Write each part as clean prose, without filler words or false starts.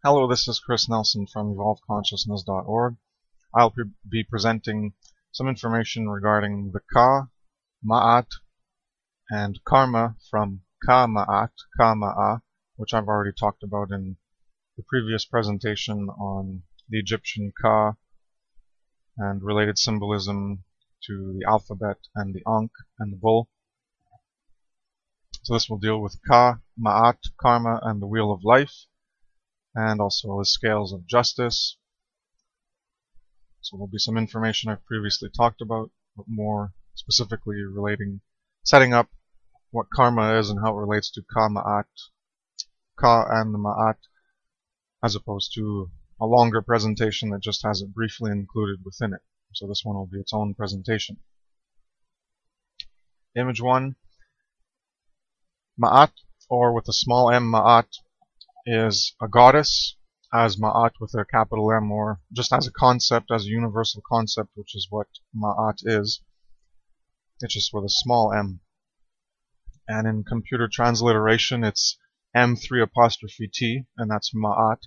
Hello, this is Chris Nelson from EvolvedConsciousness.org. I'll be presenting some information regarding the Ka, Ma'at, and Karma from Ka Ma'at, Ka Ma'a, which I've already talked about in the previous presentation on the Egyptian Ka and related symbolism to the alphabet and the Ankh and the bull. So this will deal with Ka, Ma'at, Karma, and the Wheel of Life, and also the scales of justice. So there'll be some information I've previously talked about, but more specifically setting up what karma is and how it relates to Ka Ma'at, Ka and the Ma'at, as opposed to a longer presentation that just has it briefly included within it. So this one will be its own presentation. Image 1. Ma'at, or with a small m, Ma'at, is a goddess, as Ma'at with a capital M, or just as a concept, as a universal concept, which is what Ma'at is. It's just with a small m. And in computer transliteration, it's M3'T, and that's Ma'at.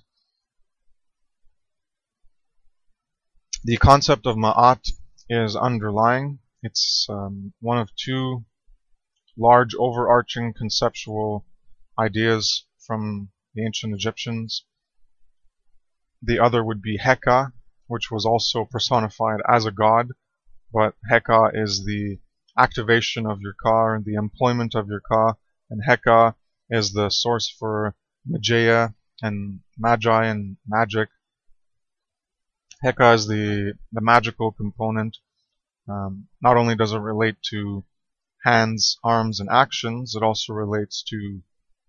The concept of Ma'at is underlying. It's one of two large overarching conceptual ideas from the ancient Egyptians. The other would be Heka, which was also personified as a god, but Heka is the activation of your Ka and the employment of your Ka, and Heka is the source for Magia and Magi and magic. Heka is the magical component. Not only does it relate to hands, arms, and actions, it also relates to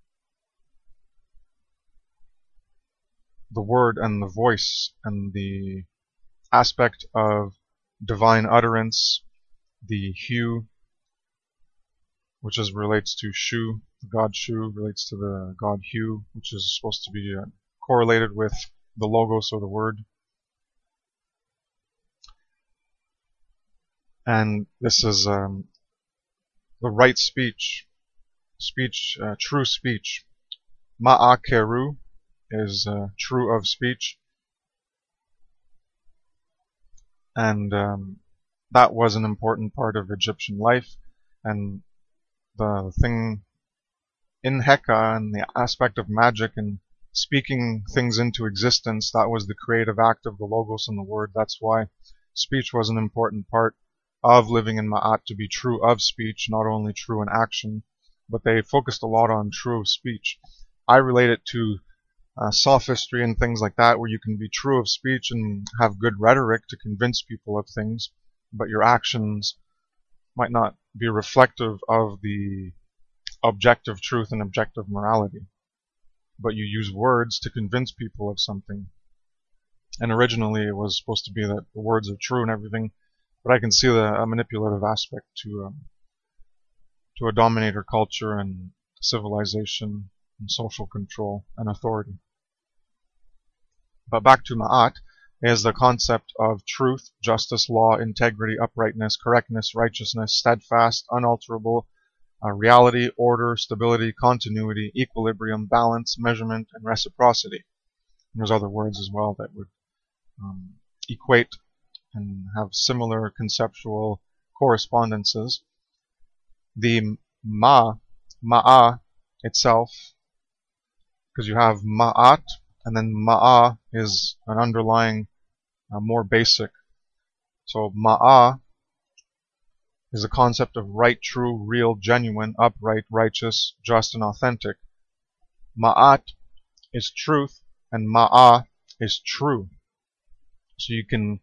the word and the voice and the aspect of divine utterance, the Hu, which relates to Shu, the god Shu relates to the god Hu, which is supposed to be correlated with the Logos or the Word. And this is the right speech, true speech. Ma'akeru is true of speech, and that was an important part of Egyptian life. And the thing in Heka and the aspect of magic and speaking things into existence, that was the creative act of the Logos and the Word. That's why speech was an important part of living in Ma'at, to be true of speech, not only true in action, but they focused a lot on true of speech. I relate it to sophistry and things like that, where you can be true of speech and have good rhetoric to convince people of things, but your actions might not be reflective of the objective truth and objective morality. But you use words to convince people of something. And originally it was supposed to be that the words are true and everything, but I can see a manipulative aspect to a dominator culture and civilization and social control and authority. But back to Ma'at is the concept of truth, justice, law, integrity, uprightness, correctness, righteousness, steadfast, unalterable, reality, order, stability, continuity, equilibrium, balance, measurement, and reciprocity. And there's other words as well that would equate and have similar conceptual correspondences. The Ma'a itself, because you have Ma'at, and then Ma'a is an underlying, more basic. So Ma'a is the concept of right, true, real, genuine, upright, righteous, just, and authentic. Ma'at is truth, and Ma'a is true. So you can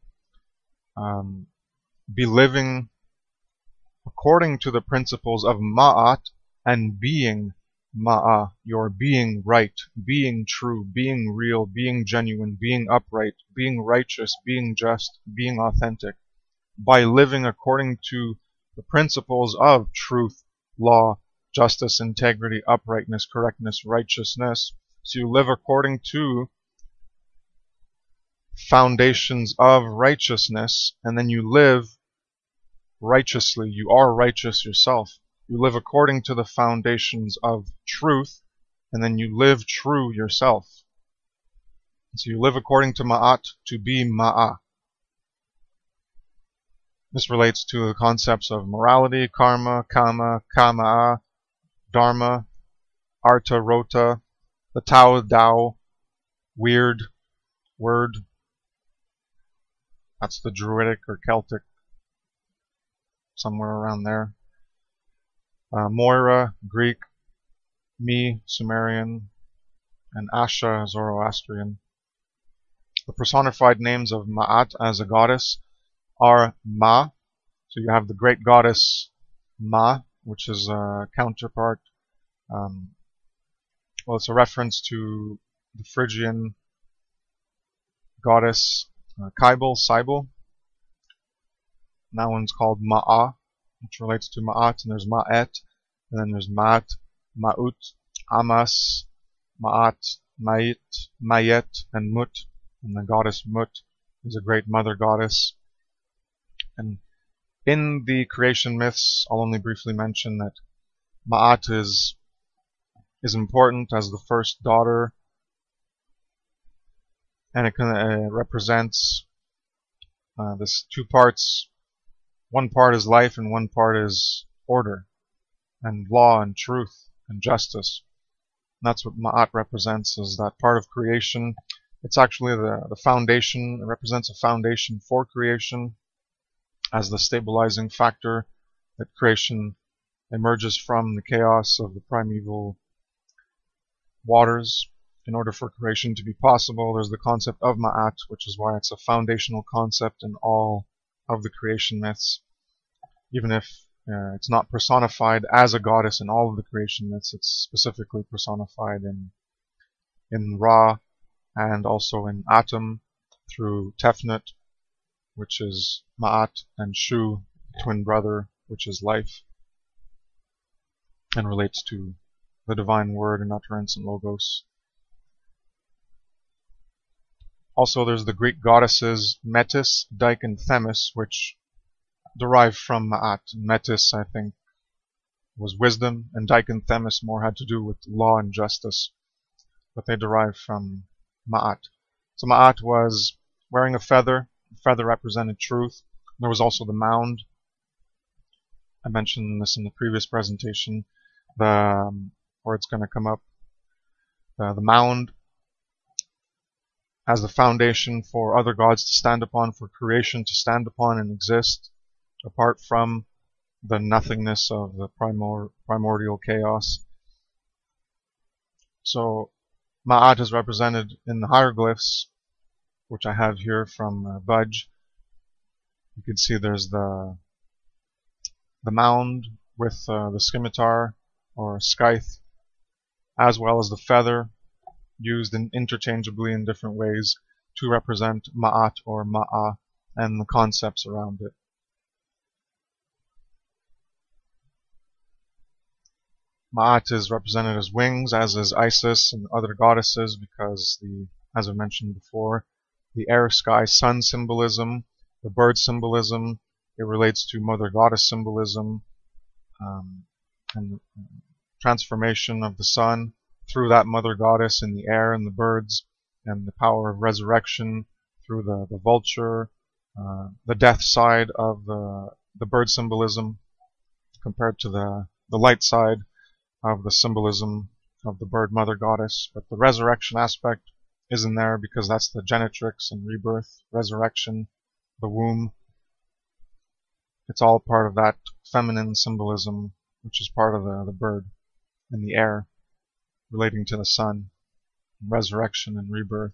be living according to the principles of Ma'at and being Ma'a. You're being right, being true, being real, being genuine, being upright, being righteous, being just, being authentic, by living according to the principles of truth, law, justice, integrity, uprightness, correctness, righteousness. So you live according to foundations of righteousness, and then you live righteously. You are righteous yourself. You live according to the foundations of truth, and then you live true yourself. So you live according to Ma'at to be Ma'a. This relates to the concepts of morality, karma, kama, kama'a, dharma, arta, rota, the Tao, Dao, weird, word. That's the Druidic or Celtic, somewhere around there. Moira, Greek, Mi, Sumerian, and Asha, Zoroastrian. The personified names of Ma'at as a goddess are Ma. So you have the great goddess Ma, which is a counterpart. Well, it's a reference to the Phrygian goddess Cybele. That one's called Ma'a, which relates to Ma'at, and there's Ma'et, and then there's Ma'at, Ma'ut, Amas, Ma'at, Ma'it, Mayet, and Mut. And the goddess Mut is a great mother goddess. And in the creation myths, I'll only briefly mention that Ma'at is important as the first daughter, and it represents this two parts. One part is life and one part is order and law and truth and justice. And that's what Ma'at represents, is that part of creation. It's actually the foundation. It represents a foundation for creation as the stabilizing factor that creation emerges from the chaos of the primeval waters. In order for creation to be possible, there's the concept of Ma'at, which is why it's a foundational concept in all of the creation myths. Even if it's not personified as a goddess in all of the creation myths, it's specifically personified in Ra and also in Atum through Tefnut, which is Ma'at, and Shu, twin brother, which is life, and relates to the divine word and utterance and logos. Also, there's the Greek goddesses Metis, Dike, and Themis, which derive from Ma'at. Metis, I think, was wisdom, and Dike and Themis more had to do with law and justice, but they derive from Ma'at. So Ma'at was wearing a feather. The feather represented truth. There was also the mound. I mentioned this in the previous presentation, where it's going to come up. The mound as the foundation for other gods to stand upon, for creation to stand upon and exist, apart from the nothingness of the primordial chaos. So Ma'at is represented in the hieroglyphs, which I have here from Budge. You can see there's the mound with the scimitar or scythe, as well as the feather, used interchangeably in different ways to represent Ma'at or Ma'a and the concepts around it. Ma'at is represented as wings, as is Isis and other goddesses, because as I mentioned before, the air, sky, sun symbolism, the bird symbolism, it relates to mother goddess symbolism, and transformation of the sun through that mother goddess in the air and the birds, and the power of resurrection through the vulture, the death side of the bird symbolism compared to the light side of the symbolism of the bird mother goddess. But the resurrection aspect is in there because that's the genetrix and rebirth, resurrection, the womb. It's all part of that feminine symbolism, which is part of the bird and the air, relating to the sun, resurrection and rebirth.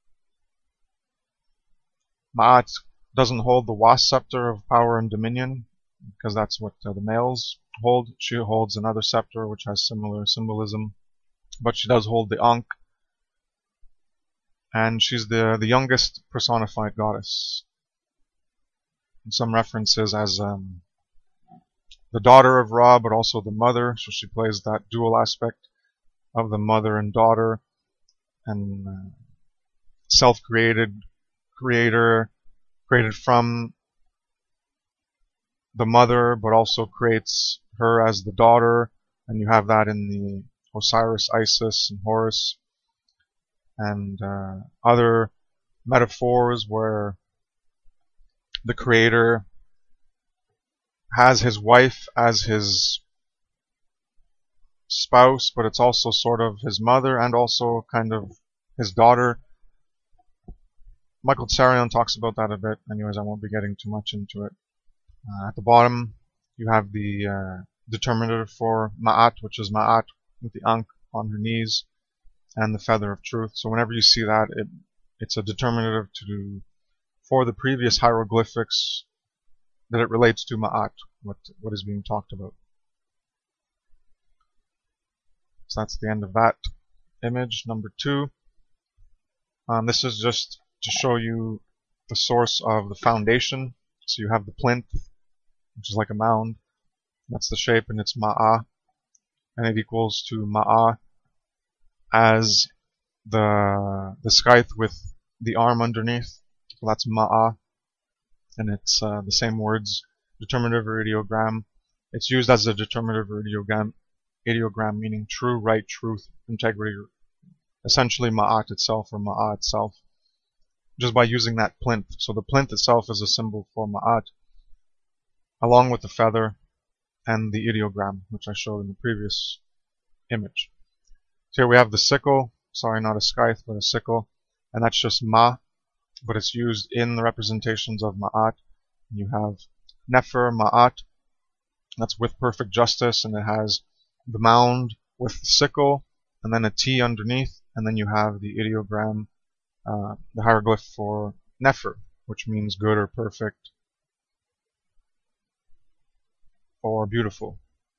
Ma'at doesn't hold the wasp scepter of power and dominion, because that's what the males hold. She holds another scepter which has similar symbolism, but she does hold the Ankh, and she's the youngest personified goddess. In some references as the daughter of Ra, but also the mother, so she plays that dual aspect of the mother and daughter, and self-created, creator, created from the mother, but also creates her as the daughter, and you have that in the Osiris, Isis, and Horus. and other metaphors where the Creator has his wife as his spouse, but it's also sort of his mother and also kind of his daughter. Michael Tsarion talks about that a bit. Anyways, I won't be getting too much into it. At the bottom, you have the determinative for Ma'at, which is Ma'at with the Ankh on her knees, and the feather of truth. So whenever you see that, it's a determinative for the previous hieroglyphics that it relates to Ma'at, what is being talked about. So that's the end of that image. Number 2. This is just to show you the source of the foundation. So you have the plinth, which is like a mound. That's the shape, and it's Ma'a, and it equals to Ma'a as the scythe with the arm underneath. So that's Ma'a, and it's the same words, determinative or ideogram. It's used as a determinative or ideogram meaning true, right, truth, integrity, essentially Ma'at itself or Ma'a itself, just by using that plinth. So the plinth itself is a symbol for Ma'at, along with the feather and the ideogram, which I showed in the previous image. So here we have the sickle, sorry, not a scythe, but a sickle, and that's just Ma, but it's used in the representations of Ma'at. You have Nefer, Ma'at, that's with perfect justice, and it has the mound with the sickle, and then a T underneath, and then you have the ideogram, the hieroglyph for Nefer, which means good or perfect or beautiful.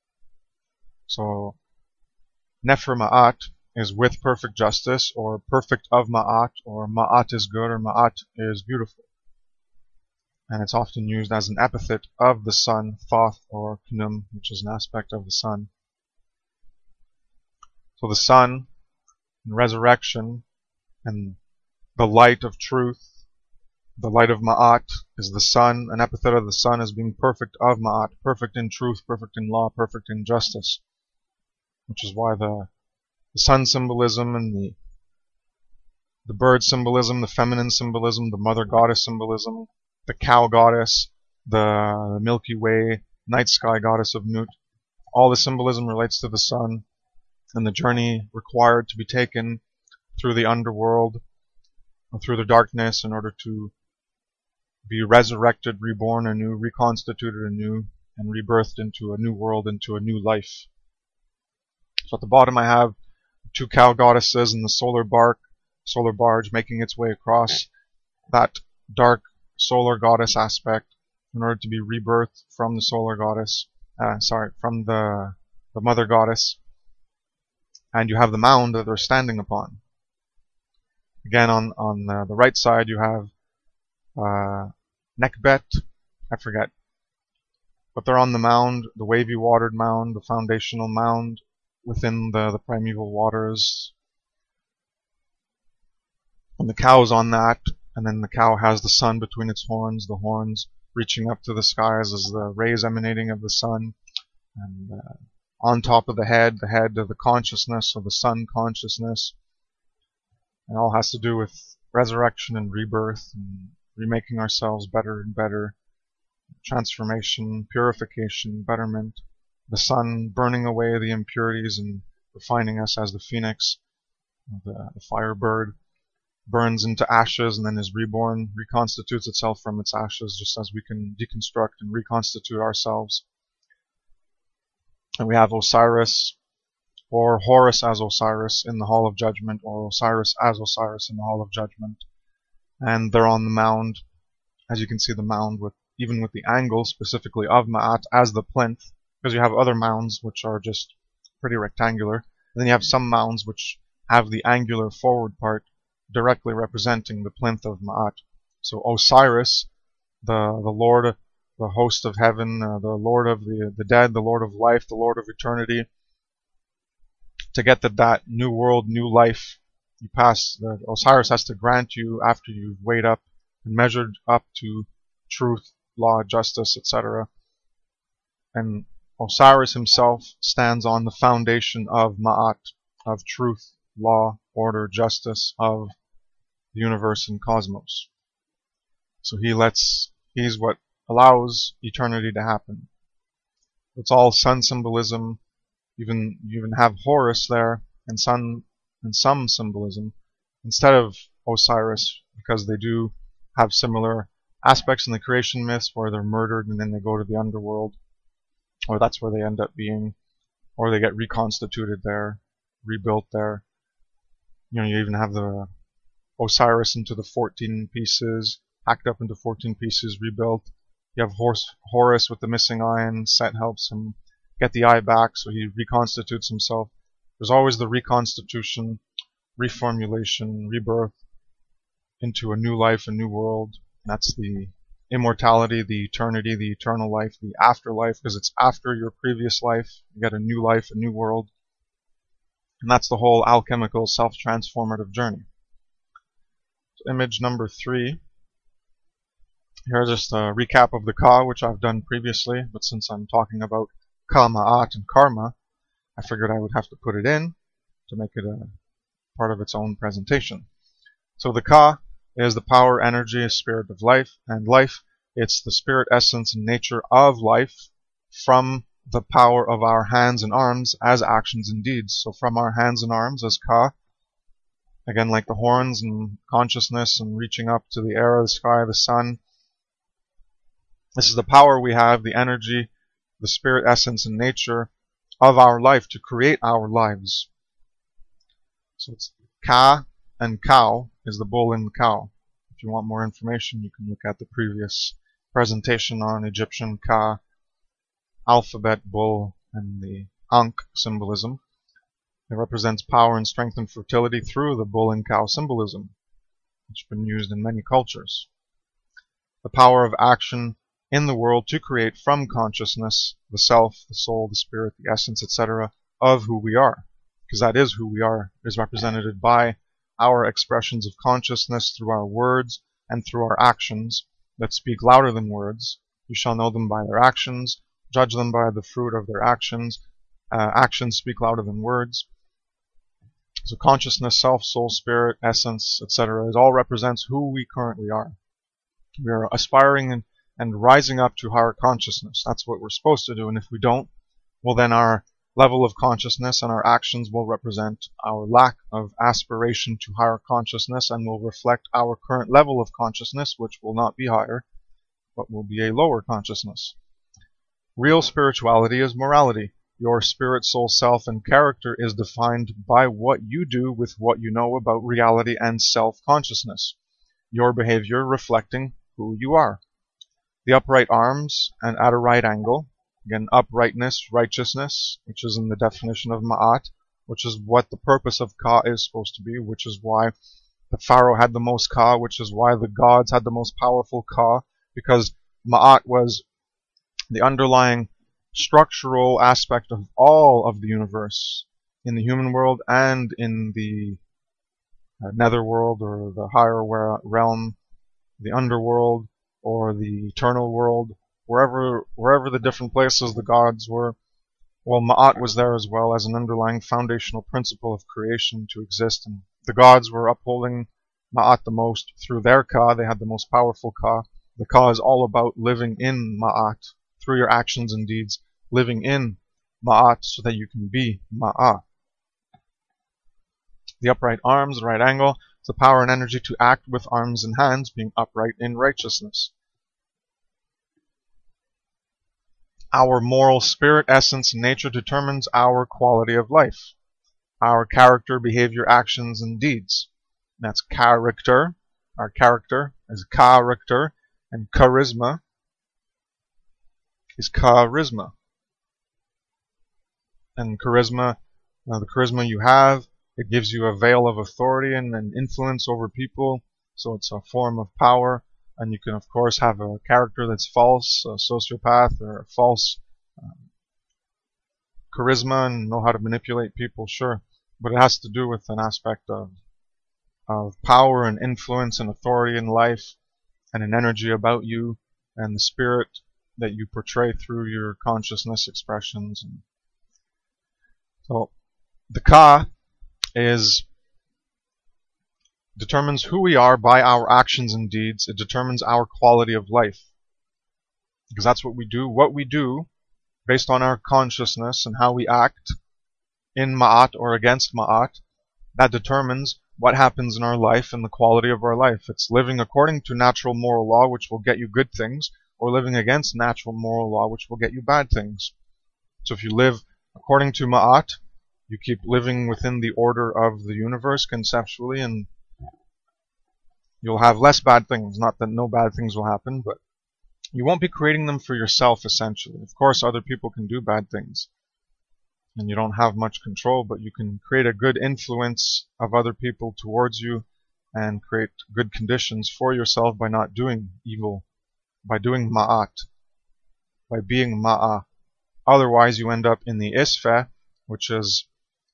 So Nefer Ma'at is with perfect justice, or perfect of Ma'at, or Ma'at is good, or Ma'at is beautiful. And it's often used as an epithet of the sun, Thoth or Khnum, which is an aspect of the sun. So the sun, and resurrection, and the light of truth, the light of Ma'at is the sun. An epithet of the sun is being perfect of Ma'at, perfect in truth, perfect in law, perfect in justice. Which is why the sun symbolism and the bird symbolism, the feminine symbolism, the mother goddess symbolism, the cow goddess, the Milky Way, night sky goddess of Nut, all the symbolism relates to the sun and the journey required to be taken through the underworld or through the darkness in order to be resurrected, reborn anew, reconstituted anew, and rebirthed into a new world, into a new life. So at the bottom I have 2 cow goddesses and the solar barge making its way across that dark solar goddess aspect in order to be rebirthed from the solar goddess, from the mother goddess. And you have the mound that they're standing upon. Again, on the right side you have Nekbet, I forget, but they're on the mound, the wavy watered mound, the foundational mound within the primeval waters. And the cow's on that, and then the cow has the sun between its horns, the horns reaching up to the skies as the rays emanating of the sun. And on top of the head of the consciousness, or the sun consciousness. It all has to do with resurrection and rebirth, and remaking ourselves better and better, transformation, purification, betterment, the sun burning away the impurities and refining us as the phoenix, the firebird, burns into ashes and then is reborn, reconstitutes itself from its ashes, just as we can deconstruct and reconstitute ourselves. And we have Osiris, or Horus as Osiris in the Hall of Judgment, or Osiris as Osiris in the Hall of Judgment. And they're on the mound. As you can see, the mound, even with the angle specifically of Ma'at as the plinth, because you have other mounds which are just pretty rectangular. And then you have some mounds which have the angular forward part directly representing the plinth of Ma'at. So Osiris, the Lord, the host of heaven, the Lord of the dead, the Lord of life, the Lord of eternity. To get that new world, new life, Osiris has to grant you after you've weighed up and measured up to truth, law, justice, etc. And Osiris himself stands on the foundation of Ma'at, of truth, law, order, justice of the universe and cosmos. So he's what allows eternity to happen. It's all sun symbolism. You even have Horus there and sun and some symbolism instead of Osiris, because they do have similar aspects in the creation myths where they're murdered and then they go to the underworld, or that's where they end up being, or they get reconstituted there, rebuilt there. You even have the Osiris into the 14 pieces, hacked up into 14 pieces, rebuilt. You have Horus with the missing eye, and Set helps him get the eye back, so he reconstitutes himself. There's always the reconstitution, reformulation, rebirth into a new life, a new world. That's the immortality, the eternity, the eternal life, the afterlife, because it's after your previous life. You get a new life, a new world. And that's the whole alchemical self-transformative journey. So image number 3. Here's just a recap of the Ka, which I've done previously, but since I'm talking about Ka, Ma'at, and Karma, I figured I would have to put it in to make it a part of its own presentation. So the Ka is the power, energy, spirit of life, and life, it's the spirit, essence, and nature of life from the power of our hands and arms as actions and deeds. So from our hands and arms as Ka, again like the horns and consciousness and reaching up to the air, the sky, the sun. This is the power we have, the energy, the spirit, essence, and nature of our life to create our lives. So it's Ka and cow is the bull and the cow. If you want more information, you can look at the previous presentation on Egyptian Ka, alphabet, bull, and the Ankh symbolism. It represents power and strength and fertility through the bull and cow symbolism, which has been used in many cultures. The power of action in the world to create from consciousness the self, the soul, the spirit, the essence, etc. of who we are. Because that is who we are, is represented by our expressions of consciousness through our words and through our actions that speak louder than words. You shall know them by their actions, judge them by the fruit of their actions. Actions speak louder than words. So consciousness, self, soul, spirit, essence, etc. it all represents who we currently are. We are aspiring and rising up to higher consciousness. That's what we're supposed to do, and if we don't, well then our level of consciousness and our actions will represent our lack of aspiration to higher consciousness and will reflect our current level of consciousness, which will not be higher, but will be a lower consciousness. Real spirituality is morality. Your spirit, soul, self, and character is defined by what you do with what you know about reality and self-consciousness. Your behavior reflecting who you are. The upright arms and at a right angle. Again, uprightness, righteousness, which is in the definition of Ma'at, which is what the purpose of Ka is supposed to be, which is why the Pharaoh had the most Ka, which is why the gods had the most powerful Ka, because Ma'at was the underlying structural aspect of all of the universe, in the human world and in the netherworld or the higher realm, the underworld or the eternal world. Wherever the different places the gods were, well, Ma'at was there as well as an underlying foundational principle of creation to exist. And the gods were upholding Ma'at the most through their Ka. They had the most powerful Ka. The Ka is all about living in Ma'at, through your actions and deeds, living in Ma'at so that you can be Ma'at. The upright arms, the right angle, is the power and energy to act with arms and hands, being upright in righteousness. Our moral spirit, essence, and nature determines our quality of life. Our character, behavior, actions, and deeds. That's character. Our character is character, and charisma is charisma. And charisma, the charisma you have, it gives you a veil of authority and an influence over people, so it's a form of power. And you can, of course, have a character that's false, a sociopath, or a false charisma and know how to manipulate people, sure. But it has to do with an aspect of power and influence and authority in life and an energy about you and the spirit that you portray through your consciousness expressions. And so the Ka is determines who we are by our actions and deeds. It determines our quality of life. Because that's what we do. What we do, based on our consciousness and how we act in Ma'at or against Ma'at, that determines what happens in our life and the quality of our life. It's living according to natural moral law, which will get you good things, or living against natural moral law, which will get you bad things. So if you live according to Ma'at, you keep living within the order of the universe conceptually, and you'll have less bad things. Not that no bad things will happen, but you won't be creating them for yourself, essentially. Of course, other people can do bad things, and you don't have much control, but you can create a good influence of other people towards you and create good conditions for yourself by not doing evil, by doing Ma'at, by being Ma'a. Otherwise, you end up in the Isfeh, which is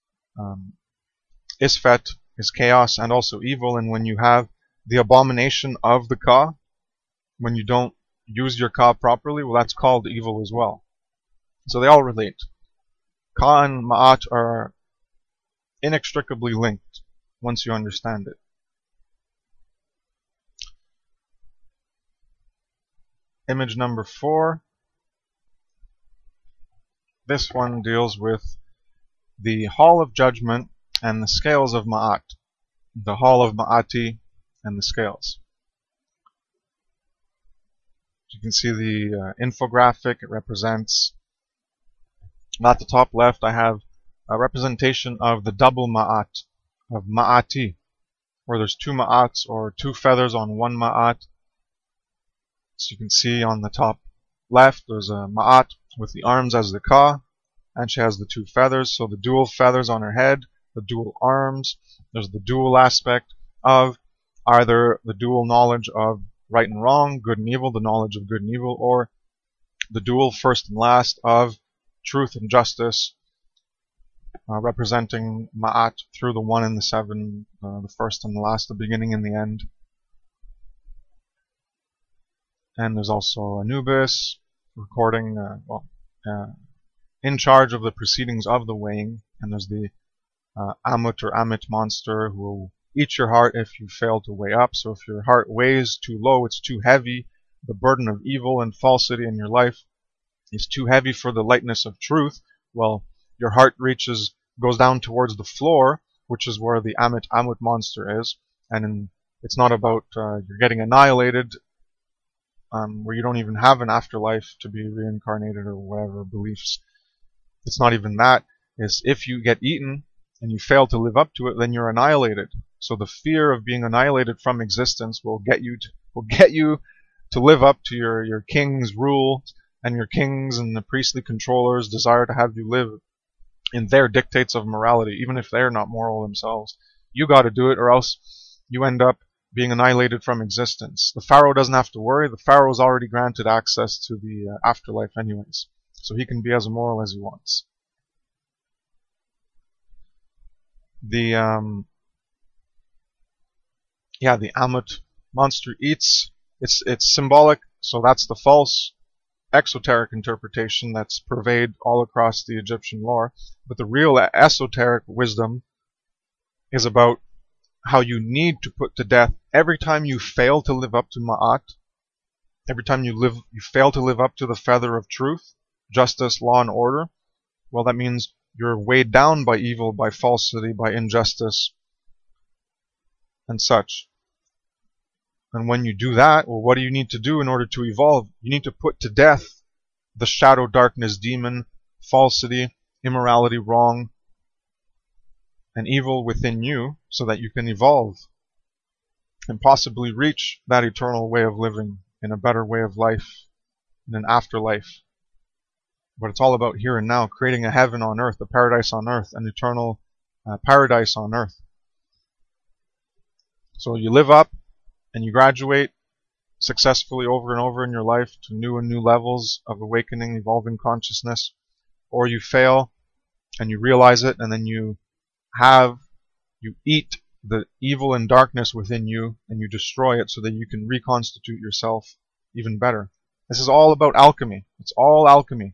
Isfet is chaos and also evil, and when you have the abomination of the Ka, when you don't use your Ka properly, well, that's called evil as well. So they all relate. Ka and Ma'at are inextricably linked once you understand it. Image number 4. This one deals with the Hall of Judgment and the scales of Ma'at. The Hall of Ma'ati and the scales. You can see the infographic. It represents, at the top left, I have a representation of the double Ma'at, of Ma'ati, where there's two Ma'ats or two feathers on one Ma'at. So you can see on the top left, there's a Ma'at with the arms as the Ka, and she has the two feathers, so the dual feathers on her head, the dual arms. There's the dual aspect of either the dual knowledge of right and wrong, good and evil, the knowledge of good and evil, or the dual first and last of truth and justice, representing Ma'at through the 1 and the 7, the first and the last, the beginning and the end. And there's also Anubis, recording, in charge of the proceedings of the weighing. And there's the Amut or Amit monster, who will eat your heart if you fail to weigh up. So if your heart weighs too low, it's too heavy, the burden of evil and falsity in your life is too heavy for the lightness of truth, well, your heart goes down towards the floor, which is where the Amut monster is. And it's not about you're getting annihilated, where you don't even have an afterlife to be reincarnated or whatever beliefs. It's not even that. It's if you get eaten and you fail to live up to it, then you're annihilated. So the fear of being annihilated from existence will get you to live up to your king's rule, and your kings and the priestly controllers desire to have you live in their dictates of morality, even if they're not moral themselves. You got to do it, or else you end up being annihilated from existence. The Pharaoh doesn't have to worry. The Pharaoh's already granted access to the afterlife anyways, so he can be as immoral as he wants. The Amut monster eats. It's symbolic, so that's the false exoteric interpretation that's pervade all across the Egyptian lore. But the real esoteric wisdom is about how you need to put to death every time you fail to live up to Ma'at, every time you fail to live up to the feather of truth, justice, law, and order. Well, that means you're weighed down by evil, by falsity, by injustice, and such. And when you do that, well, what do you need to do in order to evolve? You need to put to death the shadow, darkness, demon, falsity, immorality, wrong, and evil within you, so that you can evolve and possibly reach that eternal way of living in a better way of life, in an afterlife. But it's all about here and now, creating a heaven on earth, a paradise on earth, an eternal paradise on earth. So you live up and you graduate successfully over and over in your life to new and new levels of awakening, evolving consciousness, or you fail and you realize it, and then you eat the evil and darkness within you and you destroy it so that you can reconstitute yourself even better. This is all about alchemy. It's all alchemy.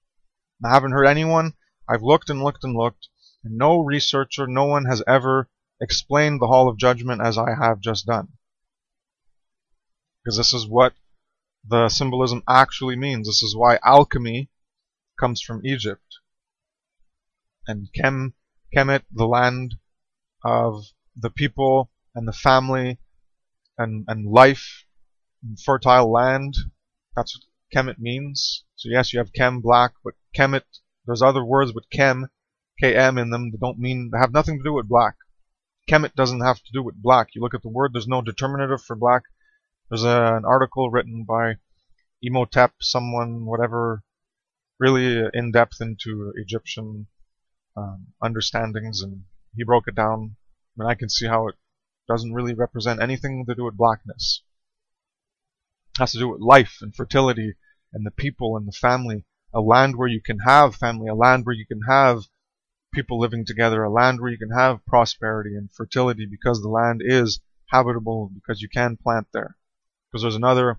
I haven't heard anyone, I've looked and looked and looked, and no researcher, no one has ever explain the Hall of Judgment as I have just done. Because this is what the symbolism actually means. This is why alchemy comes from Egypt. And Kemet, the land of the people and the family and life, and fertile land. That's what Kemet means. So yes, you have Kem, black, but Kemet, there's other words with Kem, KM in them that they have nothing to do with black. Kemet doesn't have to do with black. You look at the word, there's no determinative for black. There's an article written by Imhotep, someone, whatever, really in depth into Egyptian understandings, and he broke it down. And I can see how it doesn't really represent anything to do with blackness. It has to do with life and fertility and the people and the family. A land where you can have family, a land where you can have people living together, a land where you can have prosperity and fertility because the land is habitable, because you can plant there. Because there's another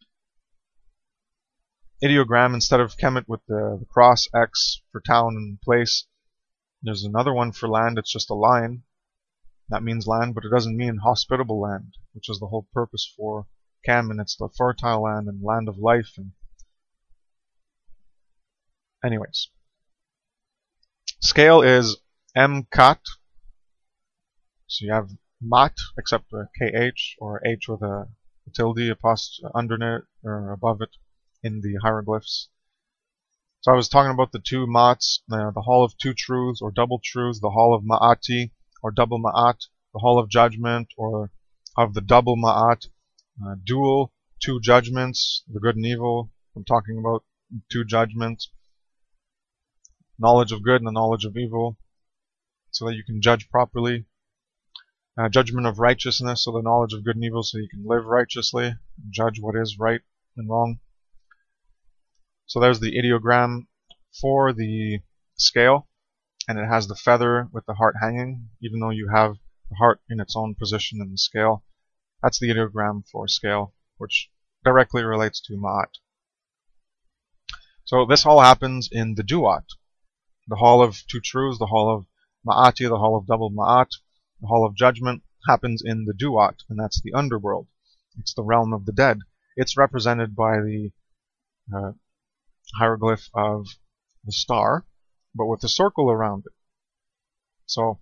ideogram instead of Kemet with the cross X for town and place. There's another one for land. It's just a line. That means land, but it doesn't mean hospitable land, which is the whole purpose for Kem, and it's the fertile land and land of life. And anyways, scale is M-kat. So you have mat, except a KH, or H with a tilde underneath or above it in the hieroglyphs. So I was talking about the two mats, the Hall of Two Truths or Double Truths, the Hall of Ma'ati or Double Ma'at, the Hall of Judgment or of the Double Ma'at, dual, two judgments, the good and evil. I'm talking about two judgments, knowledge of good and the knowledge of evil, so that you can judge properly. Judgment of righteousness, so the knowledge of good and evil, so you can live righteously and judge what is right and wrong. So there's the ideogram for the scale, and it has the feather with the heart hanging, even though you have the heart in its own position in the scale. That's the ideogram for scale, which directly relates to Ma'at. So this all happens in the Duat, the Hall of Two Truths, the Hall of Ma'ati, the Hall of Double Ma'at. The Hall of Judgment happens in the Duat, and that's the underworld. It's the realm of the dead. It's represented by the hieroglyph of the star, but with a circle around it. So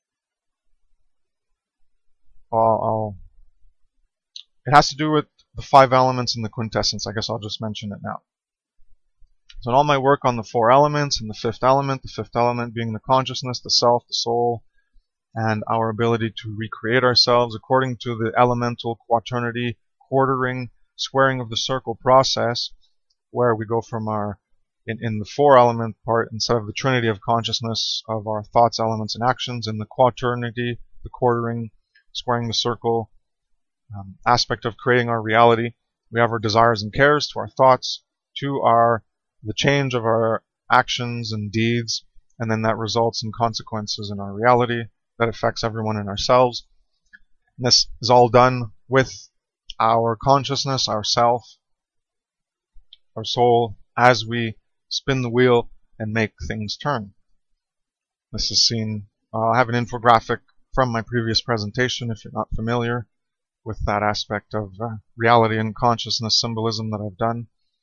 it has to do with the 5 elements in the quintessence. I guess I'll just mention it now. So in all my work on the 4 elements and the 5th element being the consciousness, the self, the soul, and our ability to recreate ourselves according to the elemental quaternity, quartering, squaring of the circle process, where we go from our, in the 4 element part, instead of the trinity of consciousness of our thoughts, elements, and actions, in the quaternity, the quartering, squaring the circle aspect of creating our reality, we have our desires and cares to our thoughts, to the change of our actions and deeds, and then that results in consequences in our reality that affects everyone in ourselves. And this is all done with our consciousness, our self, our soul, as we spin the wheel and make things turn. This is seen, I have an infographic from my previous presentation if you're not familiar with that aspect of reality and consciousness symbolism that I've done.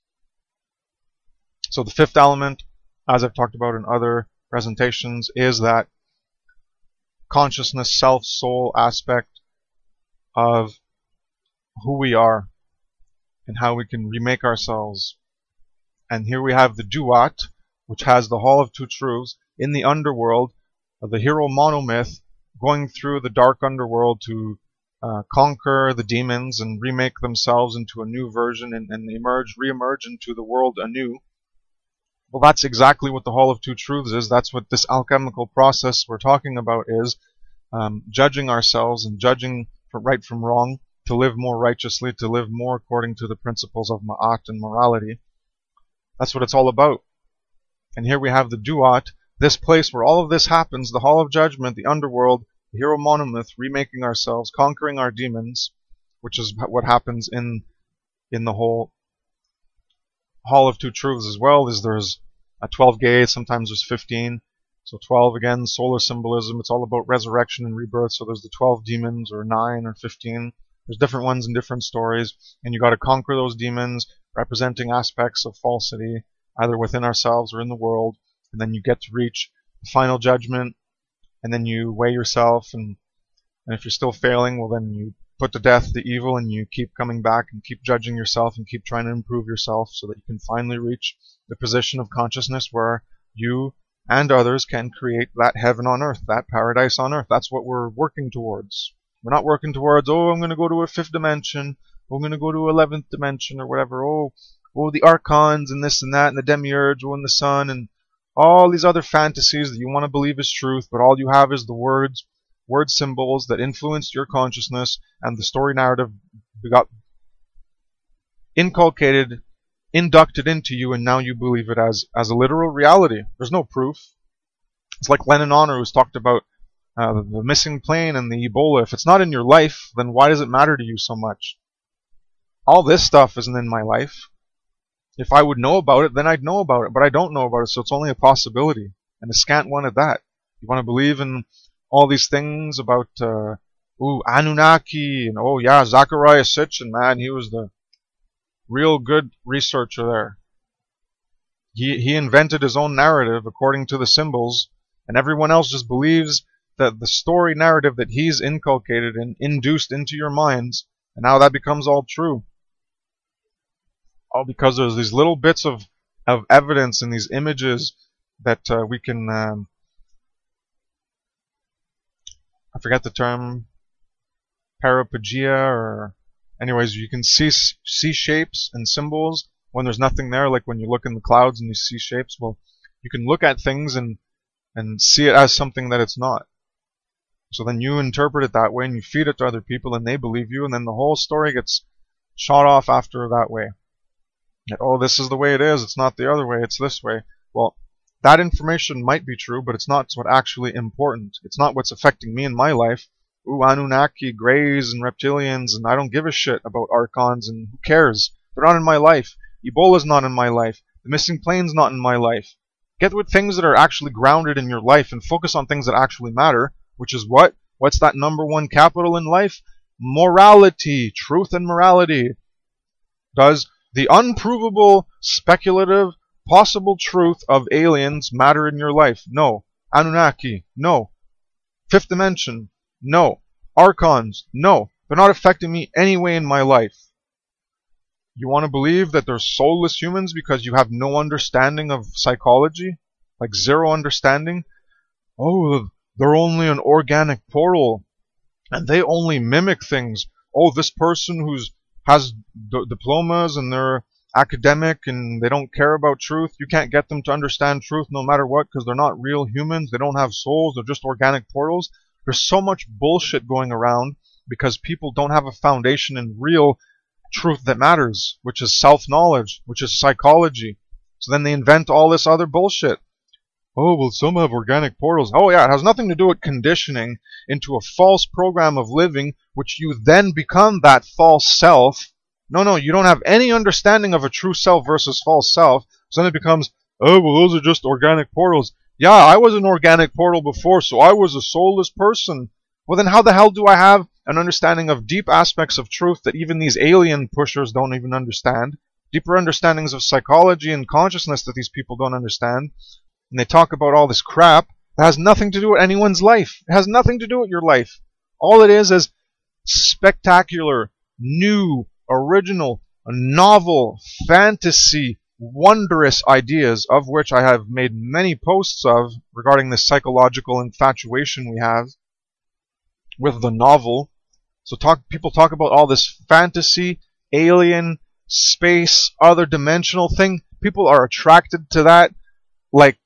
So the 5th element, as I've talked about in other presentations, is that consciousness, self, soul aspect of who we are and how we can remake ourselves. And here we have the Duat, which has the Hall of Two Truths in the underworld of the hero monomyth going through the dark underworld to conquer the demons and remake themselves into a new version and re-emerge into the world anew. Well, that's exactly what the Hall of Two Truths is. That's what this alchemical process we're talking about is. Judging ourselves and judging right from wrong, to live more righteously, to live more according to the principles of Ma'at and morality. That's what it's all about. And here we have the Duat, this place where all of this happens, the Hall of Judgment, the underworld, the hero monomyth, remaking ourselves, conquering our demons, which is what happens in the whole Hall of Two Truths as well. There's 12 gates, sometimes there's 15. So 12, again, solar symbolism. It's all about resurrection and rebirth. So there's the 12 demons, or 9 or 15. There's different ones in different stories. And you got to conquer those demons, representing aspects of falsity, either within ourselves or in the world. And then you get to reach the final judgment. And then you weigh yourself. And if you're still failing, well, then you put to death the evil, and you keep coming back and keep judging yourself and keep trying to improve yourself so that you can finally reach the position of consciousness where you and others can create that heaven on earth, that paradise on earth. That's what we're working towards. We're not working towards, oh, I'm going to go to a 5th dimension, I'm going to go to 11th dimension or whatever, oh, the archons and this and that and the demiurge, and the sun, and all these other fantasies that you want to believe is truth, but all you have is the word symbols that influenced your consciousness, and the story narrative got inculcated, inducted into you, and now you believe it as a literal reality. There's no proof. It's like Lennon Honor, who's talked about the missing plane and the Ebola. If it's not in your life, then why does it matter to you so much? All this stuff isn't in my life. If I would know about it, then I'd know about it, but I don't know about it, so it's only a possibility, and a scant one at that. You want to believe in all these things about Anunnaki, and oh yeah, Zecharia Sitchin, man, he was the real good researcher there. He invented his own narrative according to the symbols, and everyone else just believes that the story narrative that he's inculcated and induced into your minds, and now that becomes all true. All because there's these little bits of evidence and these images that we can, I forget the term, paraplegia, or anyways, you can see shapes and symbols when there's nothing there, like when you look in the clouds and you see shapes. Well, you can look at things and see it as something that it's not. So then you interpret it that way and you feed it to other people and they believe you, and then the whole story gets shot off after that way. That, oh, this is the way it is, it's not the other way, it's this way. Well, that information might be true, but it's not what's actually important. It's not what's affecting me in my life. Ooh, Anunnaki, Greys, and reptilians, and I don't give a shit about archons, and who cares? They're not in my life. Ebola's not in my life. The missing plane's not in my life. Get with things that are actually grounded in your life and focus on things that actually matter, which is what? What's that #1 capital in life? Morality. Truth and morality. Does the unprovable, speculative, possible truth of aliens matter in your life? No. Anunnaki? No. 5th dimension? No. Archons? No. They're not affecting me anyway in my life. You want to believe that they're soulless humans because you have no understanding of psychology? Like zero understanding? Oh, they're only an organic portal, and they only mimic things. Oh, this person who's has diplomas and they're academic and they don't care about truth, you can't get them to understand truth no matter what because they're not real humans, they don't have souls, they're just organic portals. There's so much bullshit going around because people don't have a foundation in real truth that matters, which is self-knowledge, which is psychology. So then they invent all this other bullshit. Oh, well, some have organic portals. Oh yeah, it has nothing to do with conditioning into a false program of living, which you then become that false self. No, you don't have any understanding of a true self versus false self. So then it becomes, oh, well, those are just organic portals. Yeah, I was an organic portal before, so I was a soulless person. Well, then how the hell do I have an understanding of deep aspects of truth that even these alien pushers don't even understand? Deeper understandings of psychology and consciousness that these people don't understand. And they talk about all this crap that has nothing to do with anyone's life. It has nothing to do with your life. All it is spectacular, new, original, novel, fantasy, wondrous ideas, of which I have made many posts of regarding the psychological infatuation we have with the novel. So people talk about all this fantasy, alien, space, other dimensional thing. People are attracted to that like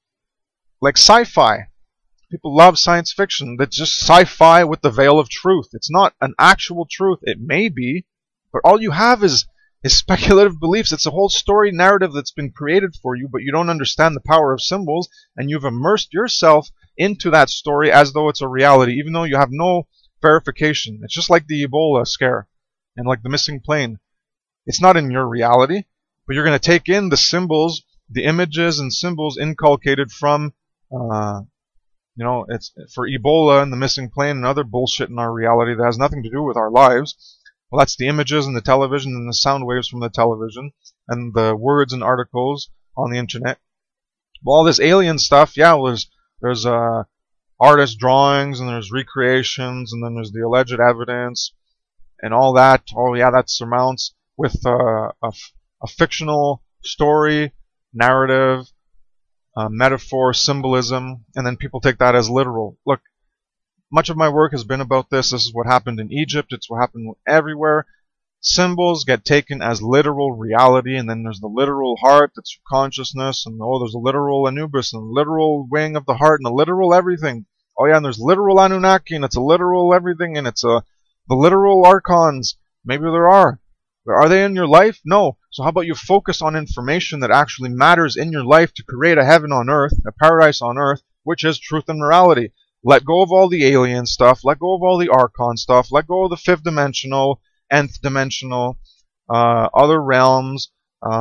sci-fi. People love science fiction. That's just sci-fi with the veil of truth. It's not an actual truth. It may be, but all you have is speculative beliefs. It's a whole story narrative that's been created for you, but you don't understand the power of symbols, and you've immersed yourself into that story as though it's a reality, even though you have no verification. It's just like the Ebola scare and like the missing plane. It's not in your reality, but you're going to take in the symbols, the images and symbols inculcated from It's for Ebola and the missing plane and other bullshit in our reality that has nothing to do with our lives. Well, that's the images and the television and the sound waves from the television and the words and articles on the internet. Well, all this alien stuff, yeah, well, there's artist drawings and there's recreations and then there's the alleged evidence and all that. Oh yeah, that surmounts with a fictional story, narrative, metaphor, symbolism, and then people take that as literal. Look, much of my work has been about this. This is what happened in Egypt. It's what happened everywhere. Symbols get taken as literal reality, and then there's the literal heart that's consciousness, and there's a literal Anubis, and a literal wing of the heart, and a literal everything. Oh yeah, and there's literal Anunnaki, and it's a literal everything, and it's the literal archons. Maybe there are. But are they in your life? No. So how about you focus on information that actually matters in your life to create a heaven on earth, a paradise on earth, which is truth and morality. Let go of all the alien stuff, let go of all the archon stuff, let go of the fifth dimensional, nth dimensional, other realms,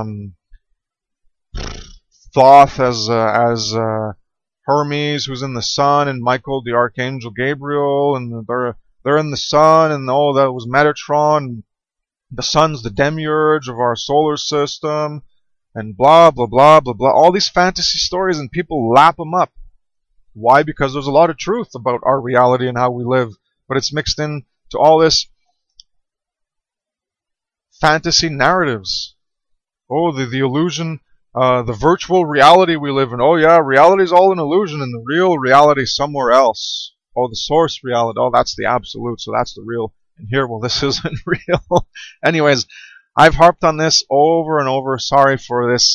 Thoth as Hermes, who's in the sun, and Michael, the archangel Gabriel, and they're in the sun, and that was Metatron. The sun's the demiurge of our solar system, and blah, blah, blah, blah, blah. All these fantasy stories, and people lap them up. Why? Because there's a lot of truth about our reality and how we live, but it's mixed in to all this fantasy narratives. Oh, the illusion, the virtual reality we live in. Oh yeah, reality's all an illusion, and the real reality somewhere else. Oh, the source reality. Oh, that's the absolute, so that's the real. And here, well, this isn't real. Anyways, I've harped on this over and over. Sorry for this,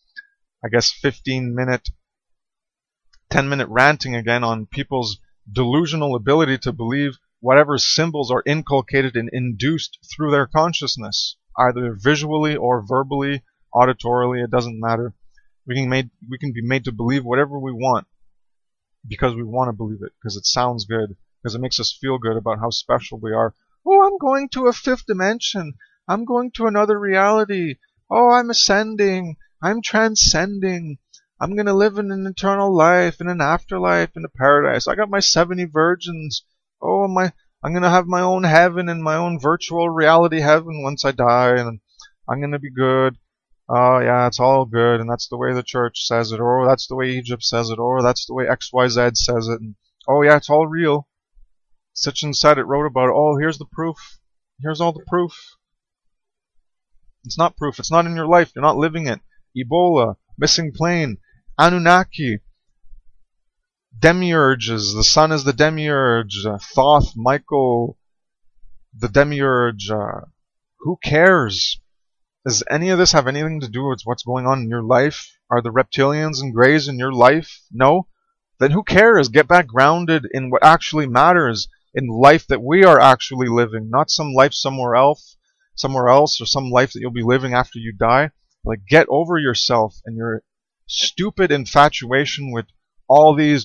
15-minute, 10-minute ranting again on people's delusional ability to believe whatever symbols are inculcated and induced through their consciousness, either visually or verbally, auditorily, it doesn't matter. We can be made to believe whatever we want because we want to believe it, because it sounds good, because it makes us feel good about how special we are. Oh, I'm going to a fifth dimension. I'm going to another reality. Oh, I'm ascending. I'm transcending. I'm going to live in an eternal life, in an afterlife, in a paradise. I got my 70 virgins. Oh, I'm going to have my own heaven and my own virtual reality heaven once I die, and I'm going to be good. Oh, yeah, it's all good, and that's the way the church says it, or that's the way Egypt says it, or that's the way XYZ says it. And, oh, yeah, it's all real. Sitchin said it, wrote about it. Oh, here's the proof. Here's all the proof. It's not proof. It's not in your life. You're not living it. Ebola, missing plane, Anunnaki, demiurges. The sun is the demiurge. Thoth, Michael, the demiurge. Who cares? Does any of this have anything to do with what's going on in your life? Are the reptilians and greys in your life? No? Then who cares? Get back grounded in what actually matters, in life that we are actually living, not some life somewhere else, or some life that you'll be living after you die. Like, get over yourself and your stupid infatuation with all this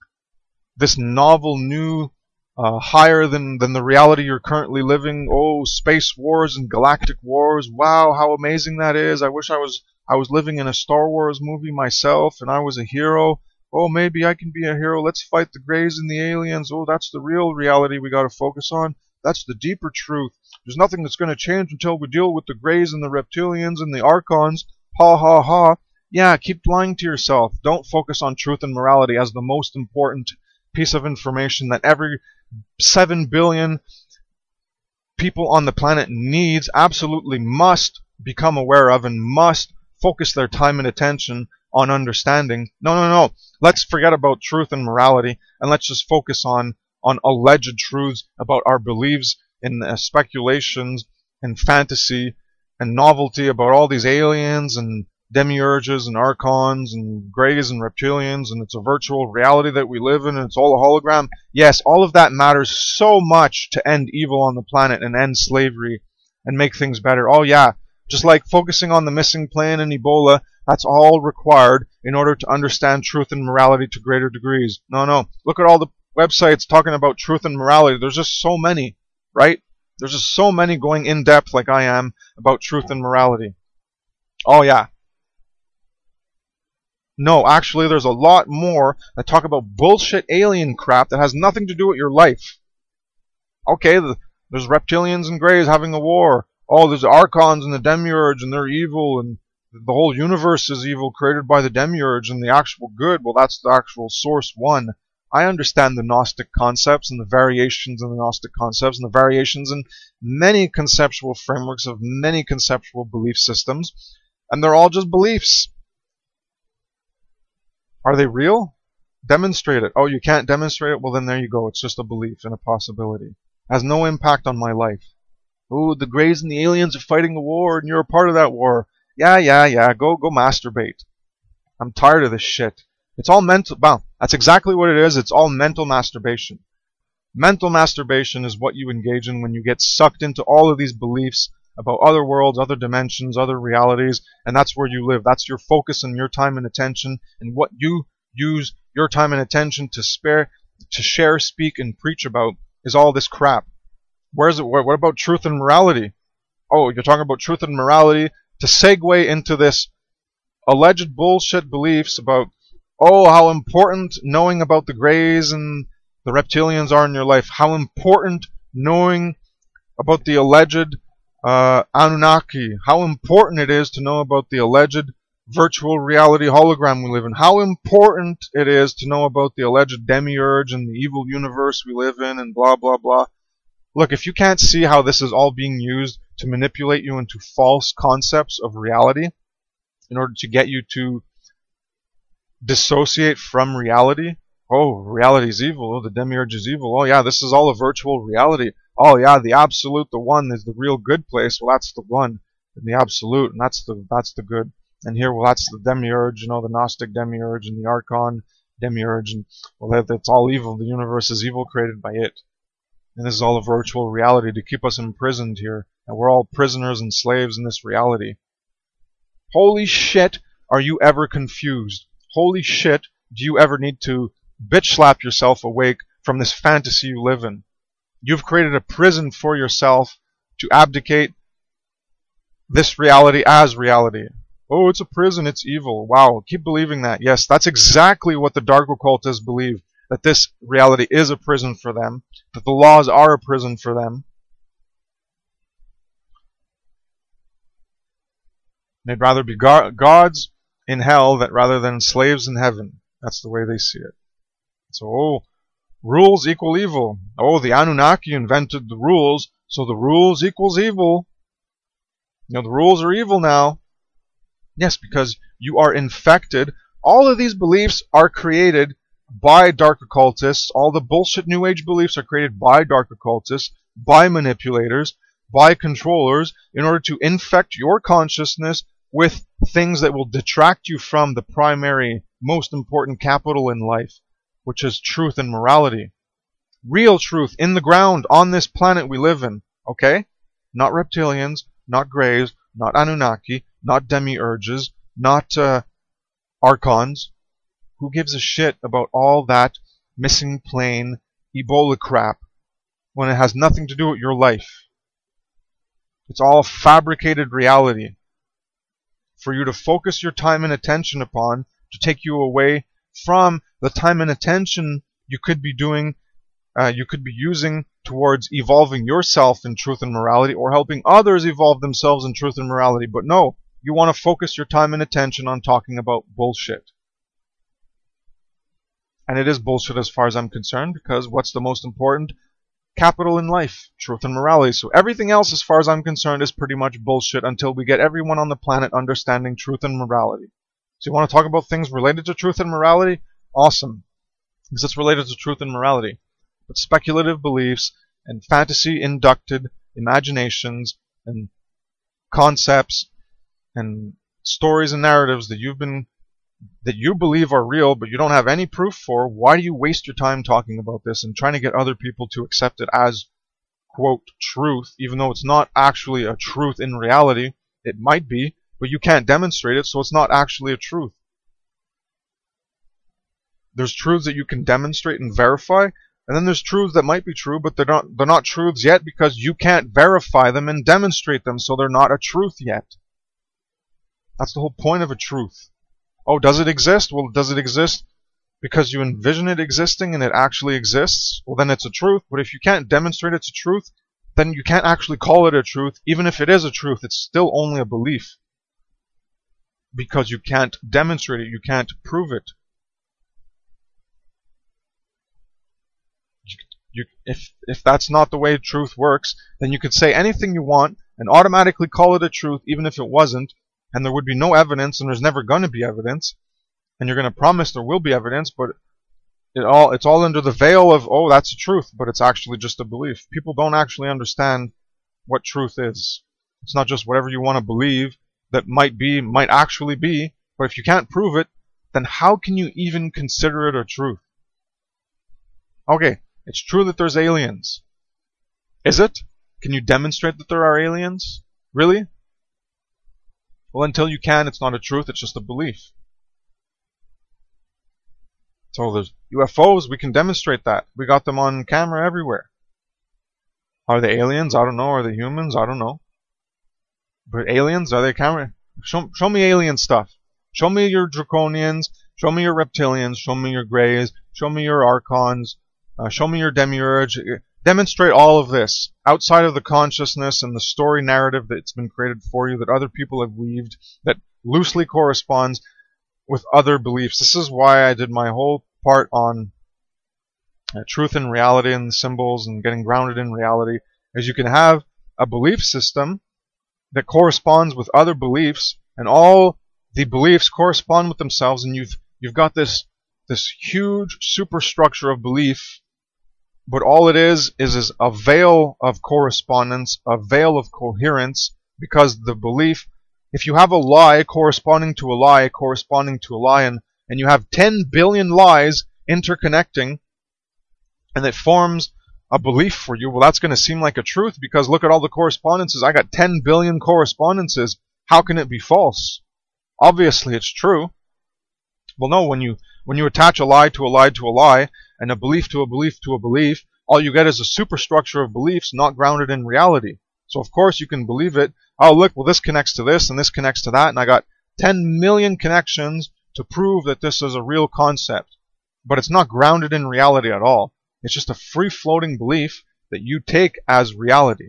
novel new higher than the reality you're currently living. Oh, space wars and galactic wars. Wow, how amazing that is. I wish I was living in a Star Wars movie myself and I was a hero. Oh, maybe I can be a hero. Let's fight the Greys and the aliens. Oh, that's the real reality we got to focus on. That's the deeper truth. There's nothing that's going to change until we deal with the Greys and the reptilians and the archons. Ha ha ha. Yeah, keep lying to yourself. Don't focus on truth and morality as the most important piece of information that every 7 billion people on the planet needs, absolutely must become aware of, and must focus their time and attention on understanding. No. Let's forget about truth and morality, and let's just focus on alleged truths about our beliefs in speculations and fantasy and novelty about all these aliens and demiurges and archons and greys and reptilians, and it's a virtual reality that we live in, and it's all a hologram. Yes, all of that matters so much to end evil on the planet and end slavery and make things better. Oh yeah, just like focusing on the missing plane and Ebola, that's all required in order to understand truth and morality to greater degrees. No. Look at all the websites talking about truth and morality. There's just so many, right? There's just so many going in depth like I am about truth and morality. Oh yeah. No, actually, there's a lot more that talk about bullshit alien crap that has nothing to do with your life. Okay, there's reptilians and greys having a war. Oh, there's archons and the demiurge and they're evil and the whole universe is evil created by the demiurge and the actual good. Well, that's the actual source one. I understand the Gnostic concepts and the variations in the Gnostic concepts and the variations in many conceptual frameworks of many conceptual belief systems, and they're all just beliefs. Are they real? Demonstrate it. Oh, you can't demonstrate it? Well, then there you go. It's just a belief and a possibility. It has no impact on my life. Oh, the Greys and the aliens are fighting a war and you're a part of that war. Yeah. Go masturbate. I'm tired of this shit. It's all mental. Well, that's exactly what it is. It's all mental masturbation. Mental masturbation is what you engage in when you get sucked into all of these beliefs about other worlds, other dimensions, other realities, and that's where you live. That's your focus and your time and attention, and what you use your time and attention to share, speak, and preach about is all this crap. Where is it? What about truth and morality? Oh, you're talking about truth and morality to segue into this alleged bullshit beliefs about, oh, how important knowing about the Greys and the reptilians are in your life. How important knowing about the alleged Anunnaki. How important it is to know about the alleged virtual reality hologram we live in. How important it is to know about the alleged demiurge and the evil universe we live in and blah, blah, blah. Look, if you can't see how this is all being used to manipulate you into false concepts of reality in order to get you to dissociate from reality. Oh, reality is evil. Oh, the demiurge is evil. Oh, yeah, this is all a virtual reality. Oh, yeah, the absolute, the one, is the real good place. Well, that's the one, and the absolute, and that's the good. And here, well, that's the demiurge, you know, the Gnostic demiurge and the Archon demiurge, and well, that's all evil. The universe is evil created by it. And this is all a virtual reality to keep us imprisoned here. And we're all prisoners and slaves in this reality. Holy shit, are you ever confused? Holy shit, do you ever need to bitch slap yourself awake from this fantasy you live in? You've created a prison for yourself to abdicate this reality as reality. Oh, it's a prison, it's evil. Wow, keep believing that. Yes, that's exactly what the dark occultists believe. That this reality is a prison for them. That the laws are a prison for them. They'd rather be gods in hell rather than slaves in heaven. That's the way they see it. So, oh, rules equal evil. Oh, the Anunnaki invented the rules, so the rules equals evil. You know, the rules are evil now. Yes, because you are infected. All of these beliefs are created by dark occultists. All the bullshit New Age beliefs are created by dark occultists, by manipulators, by controllers, in order to infect your consciousness with things that will detract you from the primary, most important capital in life, which is truth and morality. Real truth in the ground on this planet we live in, okay? Not reptilians, not Greys, not Anunnaki, not demiurges, not archons. Who gives a shit about all that missing plane Ebola crap when it has nothing to do with your life? It's all fabricated reality for you to focus your time and attention upon, to take you away from the time and attention you could be using towards evolving yourself in truth and morality, or helping others evolve themselves in truth and morality. But no, you want to focus your time and attention on talking about bullshit. And it is bullshit as far as I'm concerned, because what's the most important capital in life? Truth and morality. So everything else, as far as I'm concerned, is pretty much bullshit until we get everyone on the planet understanding truth and morality. So you want to talk about things related to truth and morality? Awesome. Because it's related to truth and morality. But speculative beliefs and fantasy-inducted imaginations and concepts and stories and narratives that you believe are real, but you don't have any proof for, why do you waste your time talking about this and trying to get other people to accept it as, quote, truth, even though it's not actually a truth in reality? It might be, but you can't demonstrate it, so it's not actually a truth. There's truths that you can demonstrate and verify, and then there's truths that might be true, but they're not truths yet because you can't verify them and demonstrate them, so they're not a truth yet. That's the whole point of a truth. Oh, does it exist? Well, does it exist because you envision it existing and it actually exists? Well, then it's a truth. But if you can't demonstrate it's a truth, then you can't actually call it a truth. Even if it is a truth, it's still only a belief. Because you can't demonstrate it, you can't prove it. If that's not the way truth works, then you could say anything you want and automatically call it a truth even if it wasn't, and there would be no evidence, and there's never going to be evidence, and you're going to promise there will be evidence, but it's all under the veil of, oh, that's the truth, but it's actually just a belief. People don't actually understand what truth is. It's not just whatever you want to believe that might actually be, but if you can't prove it, then how can you even consider it a truth? Okay, it's true that there's aliens. Is it? Can you demonstrate that there are aliens? Really? Well, until you can, it's not a truth, it's just a belief. So there's UFOs, we can demonstrate that. We got them on camera everywhere. Are they aliens? I don't know. Are they humans? I don't know. But aliens, are they camera? Show me alien stuff. Show me your draconians, show me your reptilians, show me your greys, show me your archons, show me your demiurge. Demonstrate all of this outside of the consciousness and the story narrative that's been created for you that other people have weaved that loosely corresponds with other beliefs. This is why I did my whole part on truth and reality and symbols and getting grounded in reality, is you can have a belief system that corresponds with other beliefs, and all the beliefs correspond with themselves, and you've got this huge superstructure of belief, but all it is a veil of correspondence, a veil of coherence, because the belief, if you have a lie corresponding to a lie corresponding to a lie, and you have 10 billion lies interconnecting, and it forms a belief for you, well, that's going to seem like a truth, because look at all the correspondences. I got 10 billion correspondences. How can it be false? Obviously it's true. Well, no, when you attach a lie to a lie to a lie, and a belief to a belief to a belief, all you get is a superstructure of beliefs not grounded in reality. So of course you can believe it. Oh, look, well, this connects to this and this connects to that, and I got 10 million connections to prove that this is a real concept. But it's not grounded in reality at all. It's just a free-floating belief that you take as reality.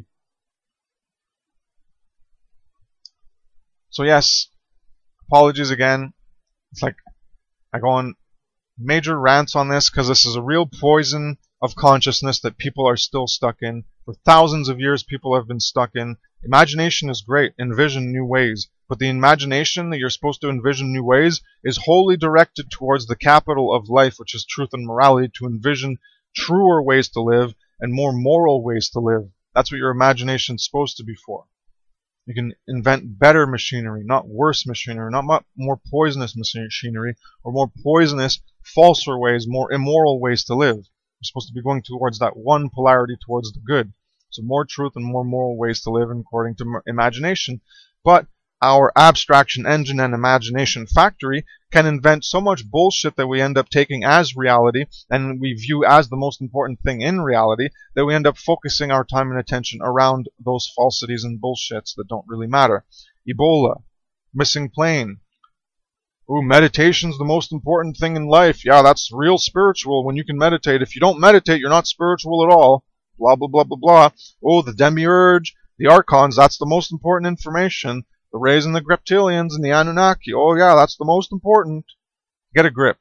So yes, apologies again. It's like I go on major rants on this because this is a real poison of consciousness that people are still stuck in. For thousands of years people have been stuck in. Imagination is great, envision new ways, but the imagination that you're supposed to envision new ways is wholly directed towards the capital of life, which is truth and morality, to envision truer ways to live and more moral ways to live. That's what your imagination is supposed to be for. You can invent better machinery, not worse machinery, not more poisonous machinery, or more poisonous, falser ways, more immoral ways to live. You're supposed to be going towards that one polarity, towards the good. So more truth and more moral ways to live according to imagination. But our abstraction engine and imagination factory can invent so much bullshit that we end up taking as reality and we view as the most important thing in reality, that we end up focusing our time and attention around those falsities and bullshits that don't really matter. Ebola, missing plane. Ooh, meditation's the most important thing in life. Yeah, that's real spiritual when you can meditate. If you don't meditate, you're not spiritual at all. Blah, blah, blah, blah, blah. Oh, the demiurge, the archons, that's the most important information. The Rays and the Greptilians and the Anunnaki. Oh yeah, that's the most important. Get a grip.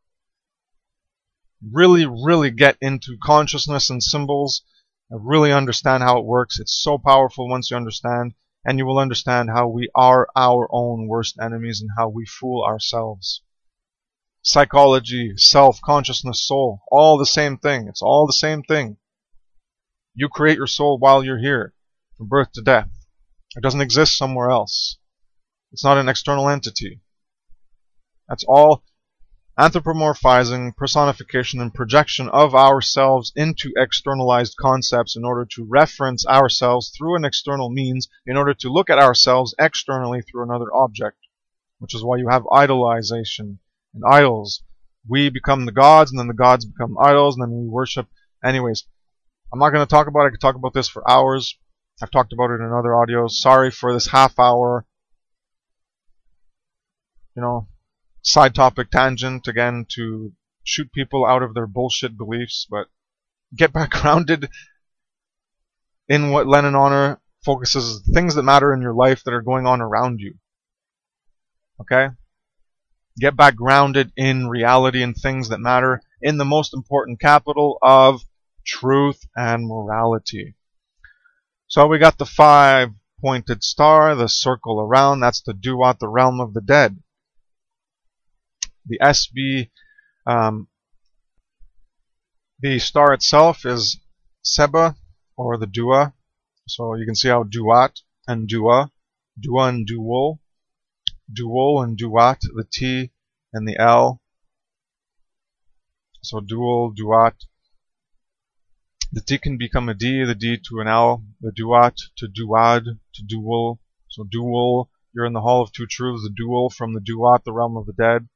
Really, really get into consciousness and symbols and really understand how it works. It's so powerful once you understand, and you will understand how we are our own worst enemies and how we fool ourselves. Psychology, self, consciousness, soul, all the same thing. It's all the same thing. You create your soul while you're here, from birth to death. It doesn't exist somewhere else. It's not an external entity. That's all anthropomorphizing, personification, and projection of ourselves into externalized concepts in order to reference ourselves through an external means, in order to look at ourselves externally through another object. Which is why you have idolization and idols. We become the gods, and then the gods become idols, and then we worship. Anyways, I'm not going to talk about it. I could talk about this for hours. I've talked about it in other audios. Sorry for this half hour, side topic tangent again to shoot people out of their bullshit beliefs, but get back grounded in what Lenin Honor focuses, things that matter in your life that are going on around you. Okay? Get back grounded in reality and things that matter in the most important capital of truth and morality. So we got the 5-pointed star, the circle around, that's the Duat, the realm of the dead. The SB, the star itself is Seba, or the Dua. So you can see how Duat and Dua and Dual, Dual and Duat, the T and the L. So Dual, Duat. The T can become a D, the D to an L, the Duat to Duad to Dual. So Dual, you're in the Hall of Two Truths, the Dual from the Duat, the realm of the dead.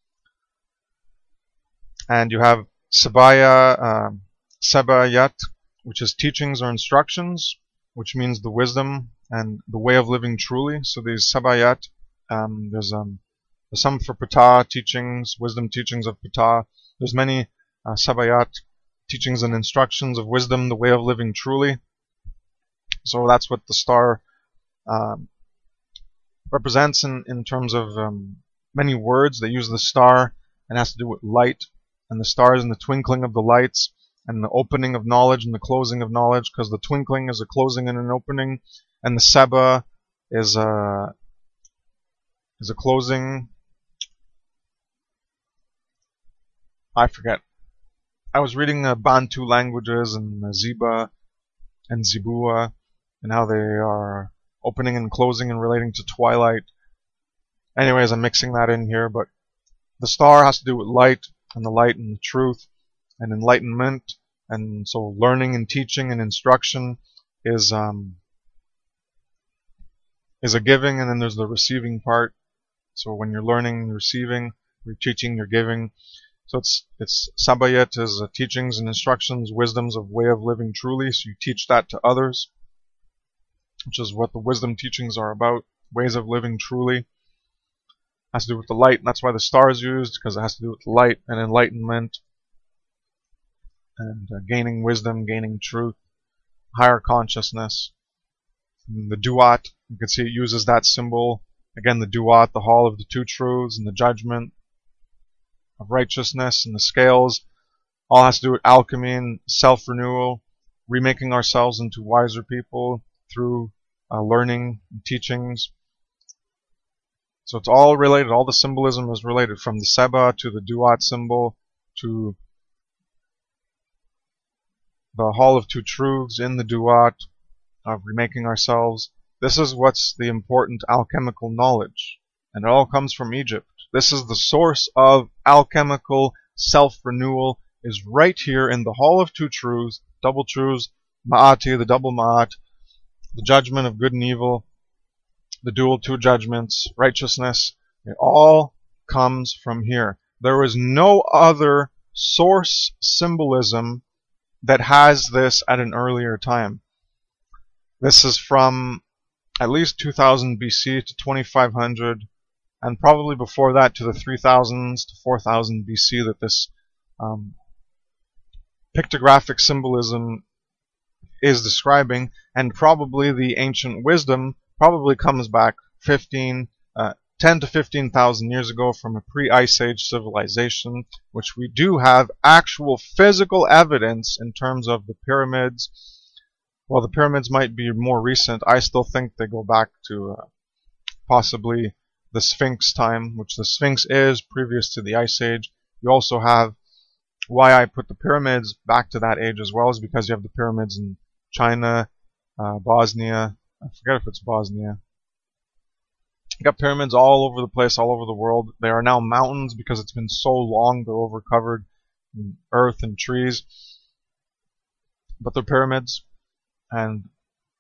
And you have Sabaya, Sabayat, which is teachings or instructions, which means the wisdom and the way of living truly. So these Sabayat, there's some for Ptah teachings, wisdom teachings of Ptah. There's many Sabayat teachings and instructions of wisdom, the way of living truly. So that's what the star represents in terms of many words. They use the star and it has to do with light, and the stars and the twinkling of the lights, and the opening of knowledge and the closing of knowledge, because the twinkling is a closing and an opening, and the Seba is a closing. I forget. I was reading Bantu languages and Ziba and Zibua, and how they are opening and closing and relating to twilight. Anyways, I'm mixing that in here, but the star has to do with light, and the light and the truth and enlightenment. And so learning and teaching and instruction is a giving, and then there's the receiving part. So when you're learning, you're receiving, you're teaching, you're giving. So it's Sabayat is teachings and instructions, wisdoms of way of living truly. So you teach that to others, which is what the wisdom teachings are about, ways of living truly. Has to do with the light, and that's why the star is used, because it has to do with light and enlightenment and gaining wisdom, gaining truth, higher consciousness. And the Duat, you can see it uses that symbol. Again, the Duat, the Hall of the Two Truths, and the judgment of righteousness, and the scales. All has to do with alchemy and self-renewal, remaking ourselves into wiser people through learning and teachings. So it's all related, all the symbolism is related, from the Seba to the Duat symbol to the Hall of Two Truths in the Duat of remaking ourselves. This is what's the important alchemical knowledge, and it all comes from Egypt. This is the source of alchemical self-renewal, is right here in the Hall of Two Truths, double truths, Ma'ati, the double Ma'at, the judgment of good and evil, the dual two judgments, righteousness. It all comes from here. There is no other source symbolism that has this at an earlier time. This is from at least 2000 BC to 2500, and probably before that to the 3000s to 4000 BC that this pictographic symbolism is describing, and probably the ancient wisdom probably comes back 10 to 15,000 years ago from a pre-Ice Age civilization, which we do have actual physical evidence in terms of the pyramids. Well, the pyramids might be more recent. I still think they go back to possibly the Sphinx time, which the Sphinx is previous to the Ice Age. You also have, why I put the pyramids back to that age as well, is because you have the pyramids in China, Bosnia. I forget if it's Bosnia. You got pyramids all over the place, all over the world. They are now mountains because it's been so long. They're overcovered in earth and trees. But they're pyramids. And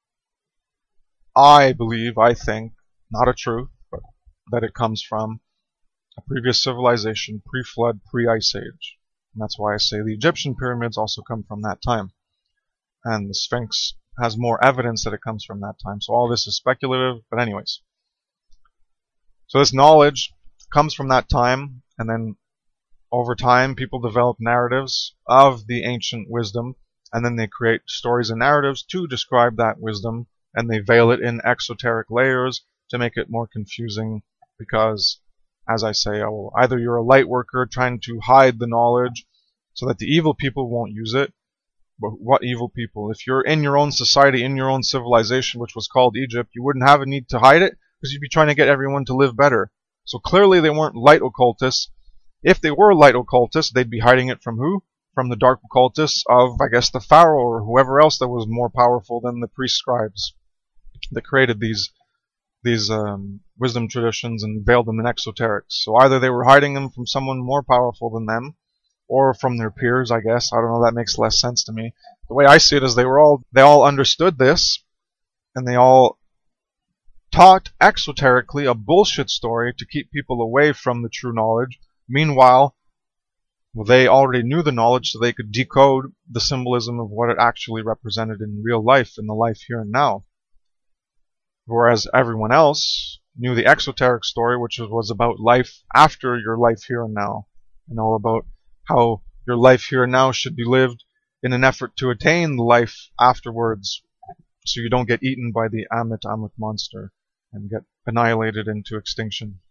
I believe, I think, not a truth, but that it comes from a previous civilization, pre-flood, pre-Ice Age. And that's why I say the Egyptian pyramids also come from that time. And the Sphinx has more evidence that it comes from that time. So all this is speculative, but anyways. So this knowledge comes from that time, and then over time people develop narratives of the ancient wisdom, and then they create stories and narratives to describe that wisdom, and they veil it in exoteric layers to make it more confusing, because, as I say, either you're a light worker trying to hide the knowledge so that the evil people won't use it. But what evil people? If you're in your own society, in your own civilization, which was called Egypt, you wouldn't have a need to hide it, because you'd be trying to get everyone to live better. So clearly they weren't light occultists. If they were light occultists, they'd be hiding it from who? From the dark occultists of, I guess, the pharaoh or whoever else that was more powerful than the priest scribes that created these wisdom traditions and veiled them in exoterics. So either they were hiding them from someone more powerful than them, or from their peers, I guess. I don't know, that makes less sense to me. The way I see it is they all understood this, and they all taught exoterically a bullshit story to keep people away from the true knowledge. Meanwhile, they already knew the knowledge, so they could decode the symbolism of what it actually represented in real life, in the life here and now. Whereas everyone else knew the exoteric story, which was about life after your life here and now, and all about how your life here and now should be lived in an effort to attain the life afterwards, so you don't get eaten by the Ammit monster and get annihilated into extinction.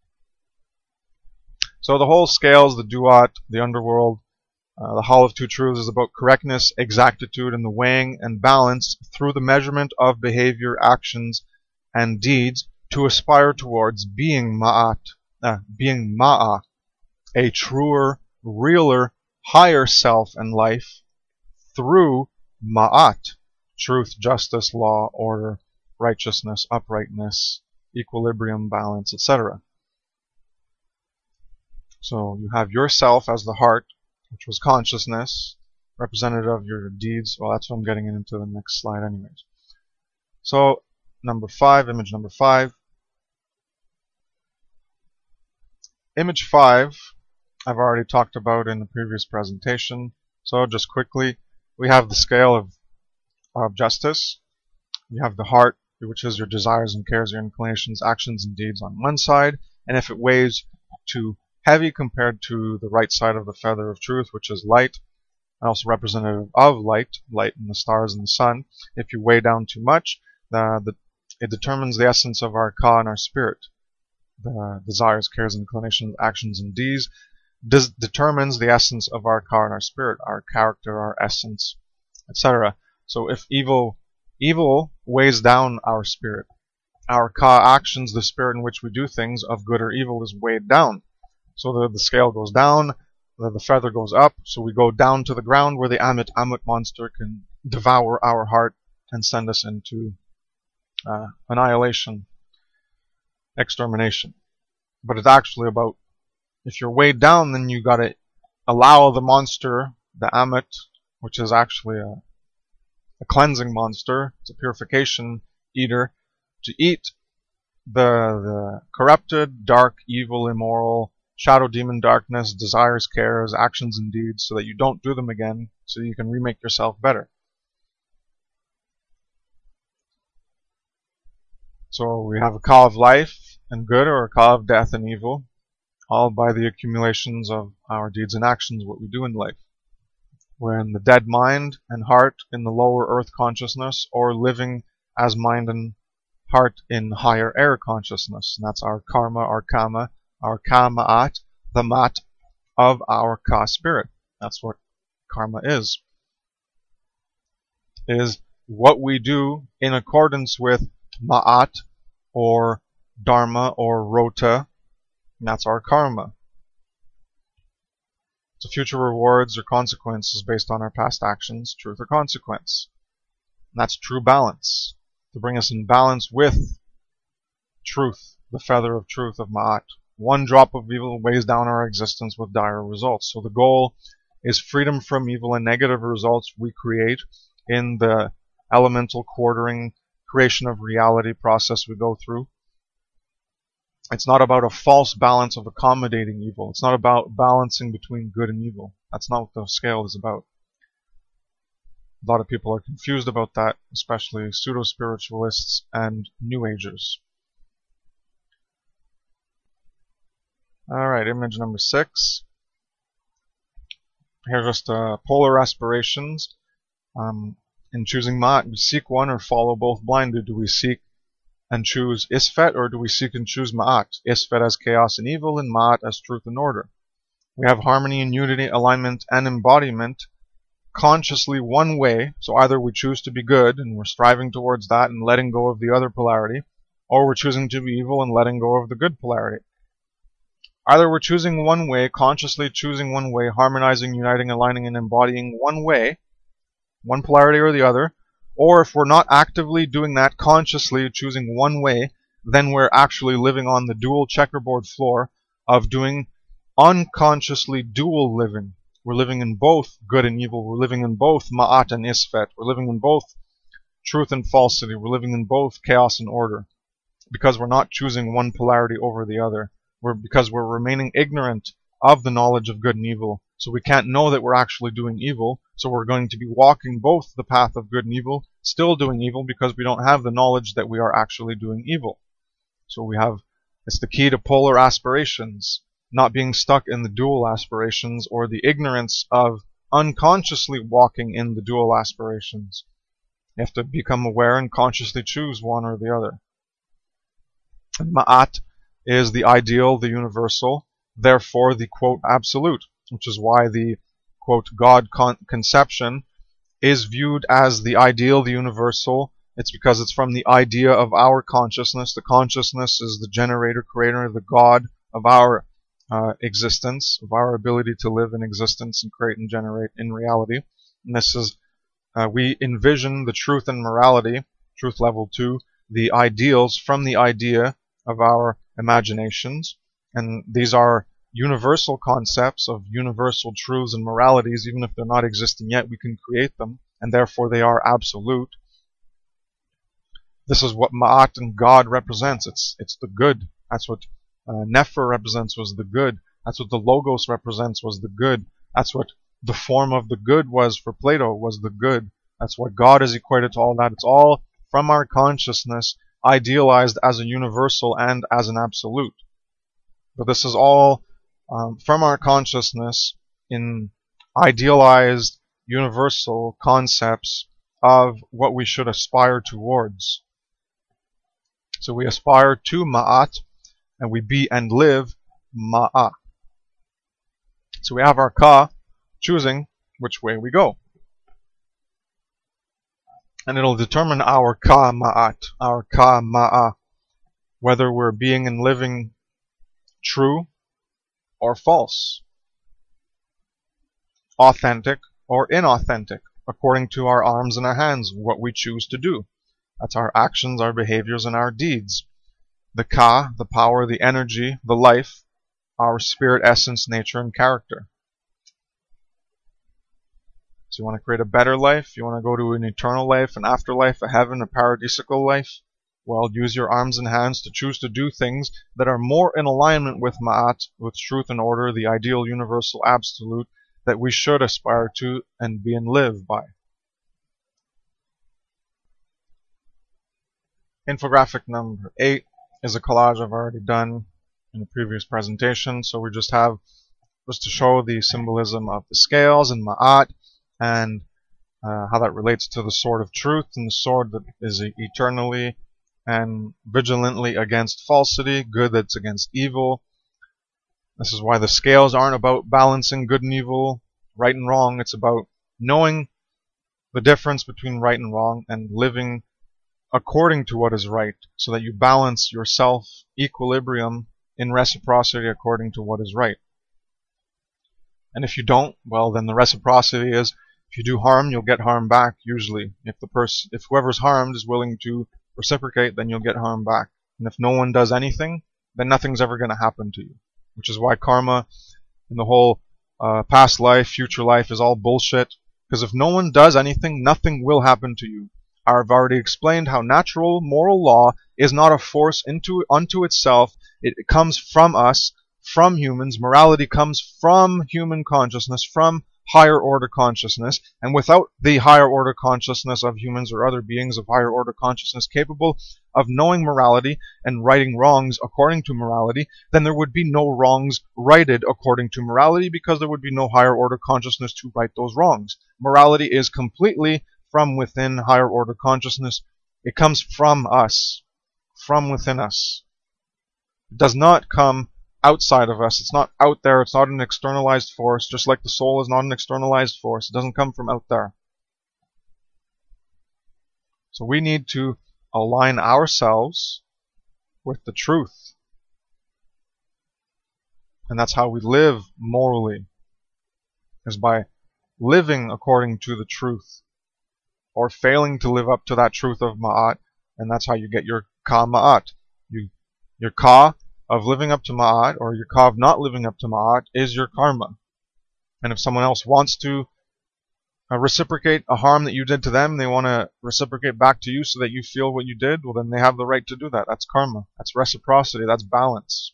So the whole scales, the duat, the underworld, the Hall of Two Truths is about correctness, exactitude, and the weighing and balance through the measurement of behavior, actions, and deeds to aspire towards being Ma'a, a truer, realer, higher self and life through Ma'at, truth, justice, law, order, righteousness, uprightness, equilibrium, balance, etc. So you have yourself as the heart, which was consciousness, representative of your deeds. Well, that's what I'm getting into the next slide anyways. So, image number 5. Image 5, I've already talked about in the previous presentation. So just quickly, we have the scale of justice. You have the heart, which is your desires and cares, your inclinations, actions, and deeds on one side. And if it weighs too heavy compared to the right side of the feather of truth, which is light, and also representative of light in the stars and the sun. If you weigh down too much, it determines the essence of our ka and our spirit. The desires, cares, inclinations, actions, and deeds determines the essence of our ka and our spirit, our character, our essence, etc. So if evil weighs down our spirit, our ka actions, the spirit in which we do things of good or evil, is weighed down. So the scale goes down, the feather goes up, so we go down to the ground where the Ammit monster can devour our heart and send us into annihilation, extermination. But it's actually about, if you're weighed down, then you gotta allow the monster, the Ammit, which is actually a cleansing monster, it's a purification eater, to eat the corrupted, dark, evil, immoral, shadow, demon, darkness, desires, cares, actions, and deeds, so that you don't do them again, so you can remake yourself better. So we have a ka of life and good, or a ka of death and evil, all by the accumulations of our deeds and actions, what we do in life. We're in the dead mind and heart in the lower earth consciousness, or living as mind and heart in higher air consciousness. And that's our karma, our kama, our kama'at, the mat of our ka spirit. That's what karma is. It is what we do in accordance with ma'at, or dharma, or rota, and that's our karma. So future rewards or consequences based on our past actions, truth or consequence. And that's true balance, to bring us in balance with truth, the feather of truth of ma'at. One drop of evil weighs down our existence with dire results. So the goal is freedom from evil and negative results we create in the elemental quartering creation of reality process we go through. It's not about a false balance of accommodating evil. It's not about balancing between good and evil. That's not what the scale is about. A lot of people are confused about that, especially pseudo-spiritualists and New Agers. Alright, image number 6. Here's just polar aspirations. In choosing Ma'at, we seek one or follow both blindly. Do we seek and choose Isfet, or do we seek and choose Ma'at? Isfet as chaos and evil, and Ma'at as truth and order. We have harmony and unity, alignment and embodiment consciously one way, so either we choose to be good and we're striving towards that and letting go of the other polarity, or we're choosing to be evil and letting go of the good polarity. Either we're choosing one way, consciously choosing one way, harmonizing, uniting, aligning, and embodying one way, one polarity or the other, or if we're not actively doing that, consciously choosing one way, then we're actually living on the dual checkerboard floor of doing unconsciously dual living. We're living in both good and evil. We're living in both Ma'at and Isfet. We're living in both truth and falsity. We're living in both chaos and order. Because we're not choosing one polarity over the other. Because we're remaining ignorant of the knowledge of good and evil. So we can't know that we're actually doing evil. So we're going to be walking both the path of good and evil, still doing evil because we don't have the knowledge that we are actually doing evil. So it's the key to polar aspirations, not being stuck in the dual aspirations or the ignorance of unconsciously walking in the dual aspirations. You have to become aware and consciously choose one or the other. And Ma'at is the ideal, the universal, therefore the quote absolute, which is why the quote God conception is viewed as the ideal, the universal. It's because it's from the idea of our consciousness. The consciousness is the generator, creator, the God of our existence, of our ability to live in existence and create and generate in reality. And this is, we envision the truth and morality, truth level 2, the ideals from the idea of our imaginations. And these are universal concepts of universal truths and moralities. Even if they're not existing yet, we can create them, and therefore they are absolute. This is what Ma'at and God represents. It's the good. That's what Nefer represents, was the good. That's what the Logos represents, was the good. That's what the form of the good was for Plato, was the good. That's what God is equated to all that. It's all from our consciousness, idealized as a universal and as an absolute. But this is all from our consciousness in idealized universal concepts of what we should aspire towards. So we aspire to Ma'at, and we be and live Ma'a. So we have our Ka, choosing which way we go. And it'll determine our Ka Ma'at, our Ka Ma'a, whether we're being and living true or false, authentic or inauthentic, according to our arms and our hands, what we choose to do. That's our actions, our behaviors, and our deeds. The Ka, the power, the energy, the life, our spirit, essence, nature, and character. So you want to create a better life? You want to go to an eternal life, an afterlife, a heaven, a paradisical life? Well, use your arms and hands to choose to do things that are more in alignment with Ma'at, with truth and order, the ideal, universal, absolute, that we should aspire to and be and live by. Infographic number 8 is a collage I've already done in the previous presentation, so we just have just to show the symbolism of the scales and Ma'at, and how that relates to the sword of truth and the sword that is eternally and vigilantly against falsity, good that's against evil. This is why the scales aren't about balancing good and evil, right and wrong. It's about knowing the difference between right and wrong and living according to what is right, so that you balance yourself, equilibrium, in reciprocity according to what is right. And if you don't, well, then the reciprocity is, if you do harm, you'll get harm back, usually. If whoever's harmed is willing to reciprocate, then you'll get harm back. And if no one does anything, then nothing's ever going to happen to you. Which is why karma and the whole past life, future life is all bullshit. Because if no one does anything, nothing will happen to you. I've already explained how natural moral law is not a force unto itself. It comes from us, from humans. Morality comes from human consciousness, from higher order consciousness, and without the higher order consciousness of humans or other beings of higher order consciousness capable of knowing morality and righting wrongs according to morality, then there would be no wrongs righted according to morality, because there would be no higher order consciousness to right those wrongs. Morality is completely from within higher order consciousness. It comes from us, from within us. It does not come outside of us. It's not out there. It's not an externalized force, just like the soul is not an externalized force. It doesn't come from out there. So we need to align ourselves with the truth. And that's how we live morally, is by living according to the truth, or failing to live up to that truth of Ma'at, and that's how you get your Ka Ma'at. Your Ka of living up to Ma'at, or your Ka of not living up to Ma'at, is your karma. And if someone else wants to reciprocate a harm that you did to them, they want to reciprocate back to you so that you feel what you did, well then they have the right to do that. That's karma. That's reciprocity. That's balance.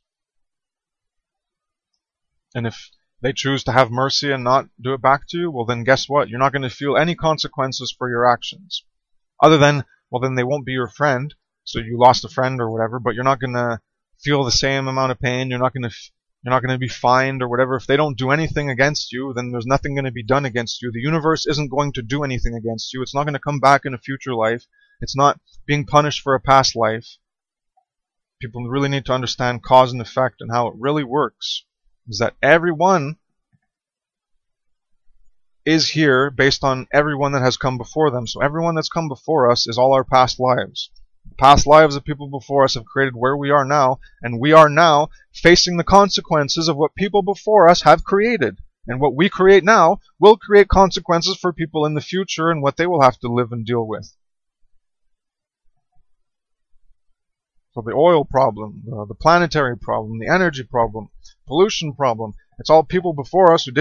And if they choose to have mercy and not do it back to you, well then guess what? You're not going to feel any consequences for your actions. Other than, well then they won't be your friend, so you lost a friend or whatever, but you're not going to feel the same amount of pain. You're not going to be fined or whatever. If they don't do anything against you, then there's nothing going to be done against you. The universe isn't going to do anything against you. It's not going to come back in a future life. It's not being punished for a past life. People really need to understand cause and effect and how it really works. Is that everyone is here based on everyone that has come before them. So everyone that's come before us is all our past lives. The past lives of people before us have created where we are now, and we are now facing the consequences of what people before us have created. And what we create now will create consequences for people in the future and what they will have to live and deal with. So the oil problem, the planetary problem, the energy problem, pollution problem, it's all people before us who did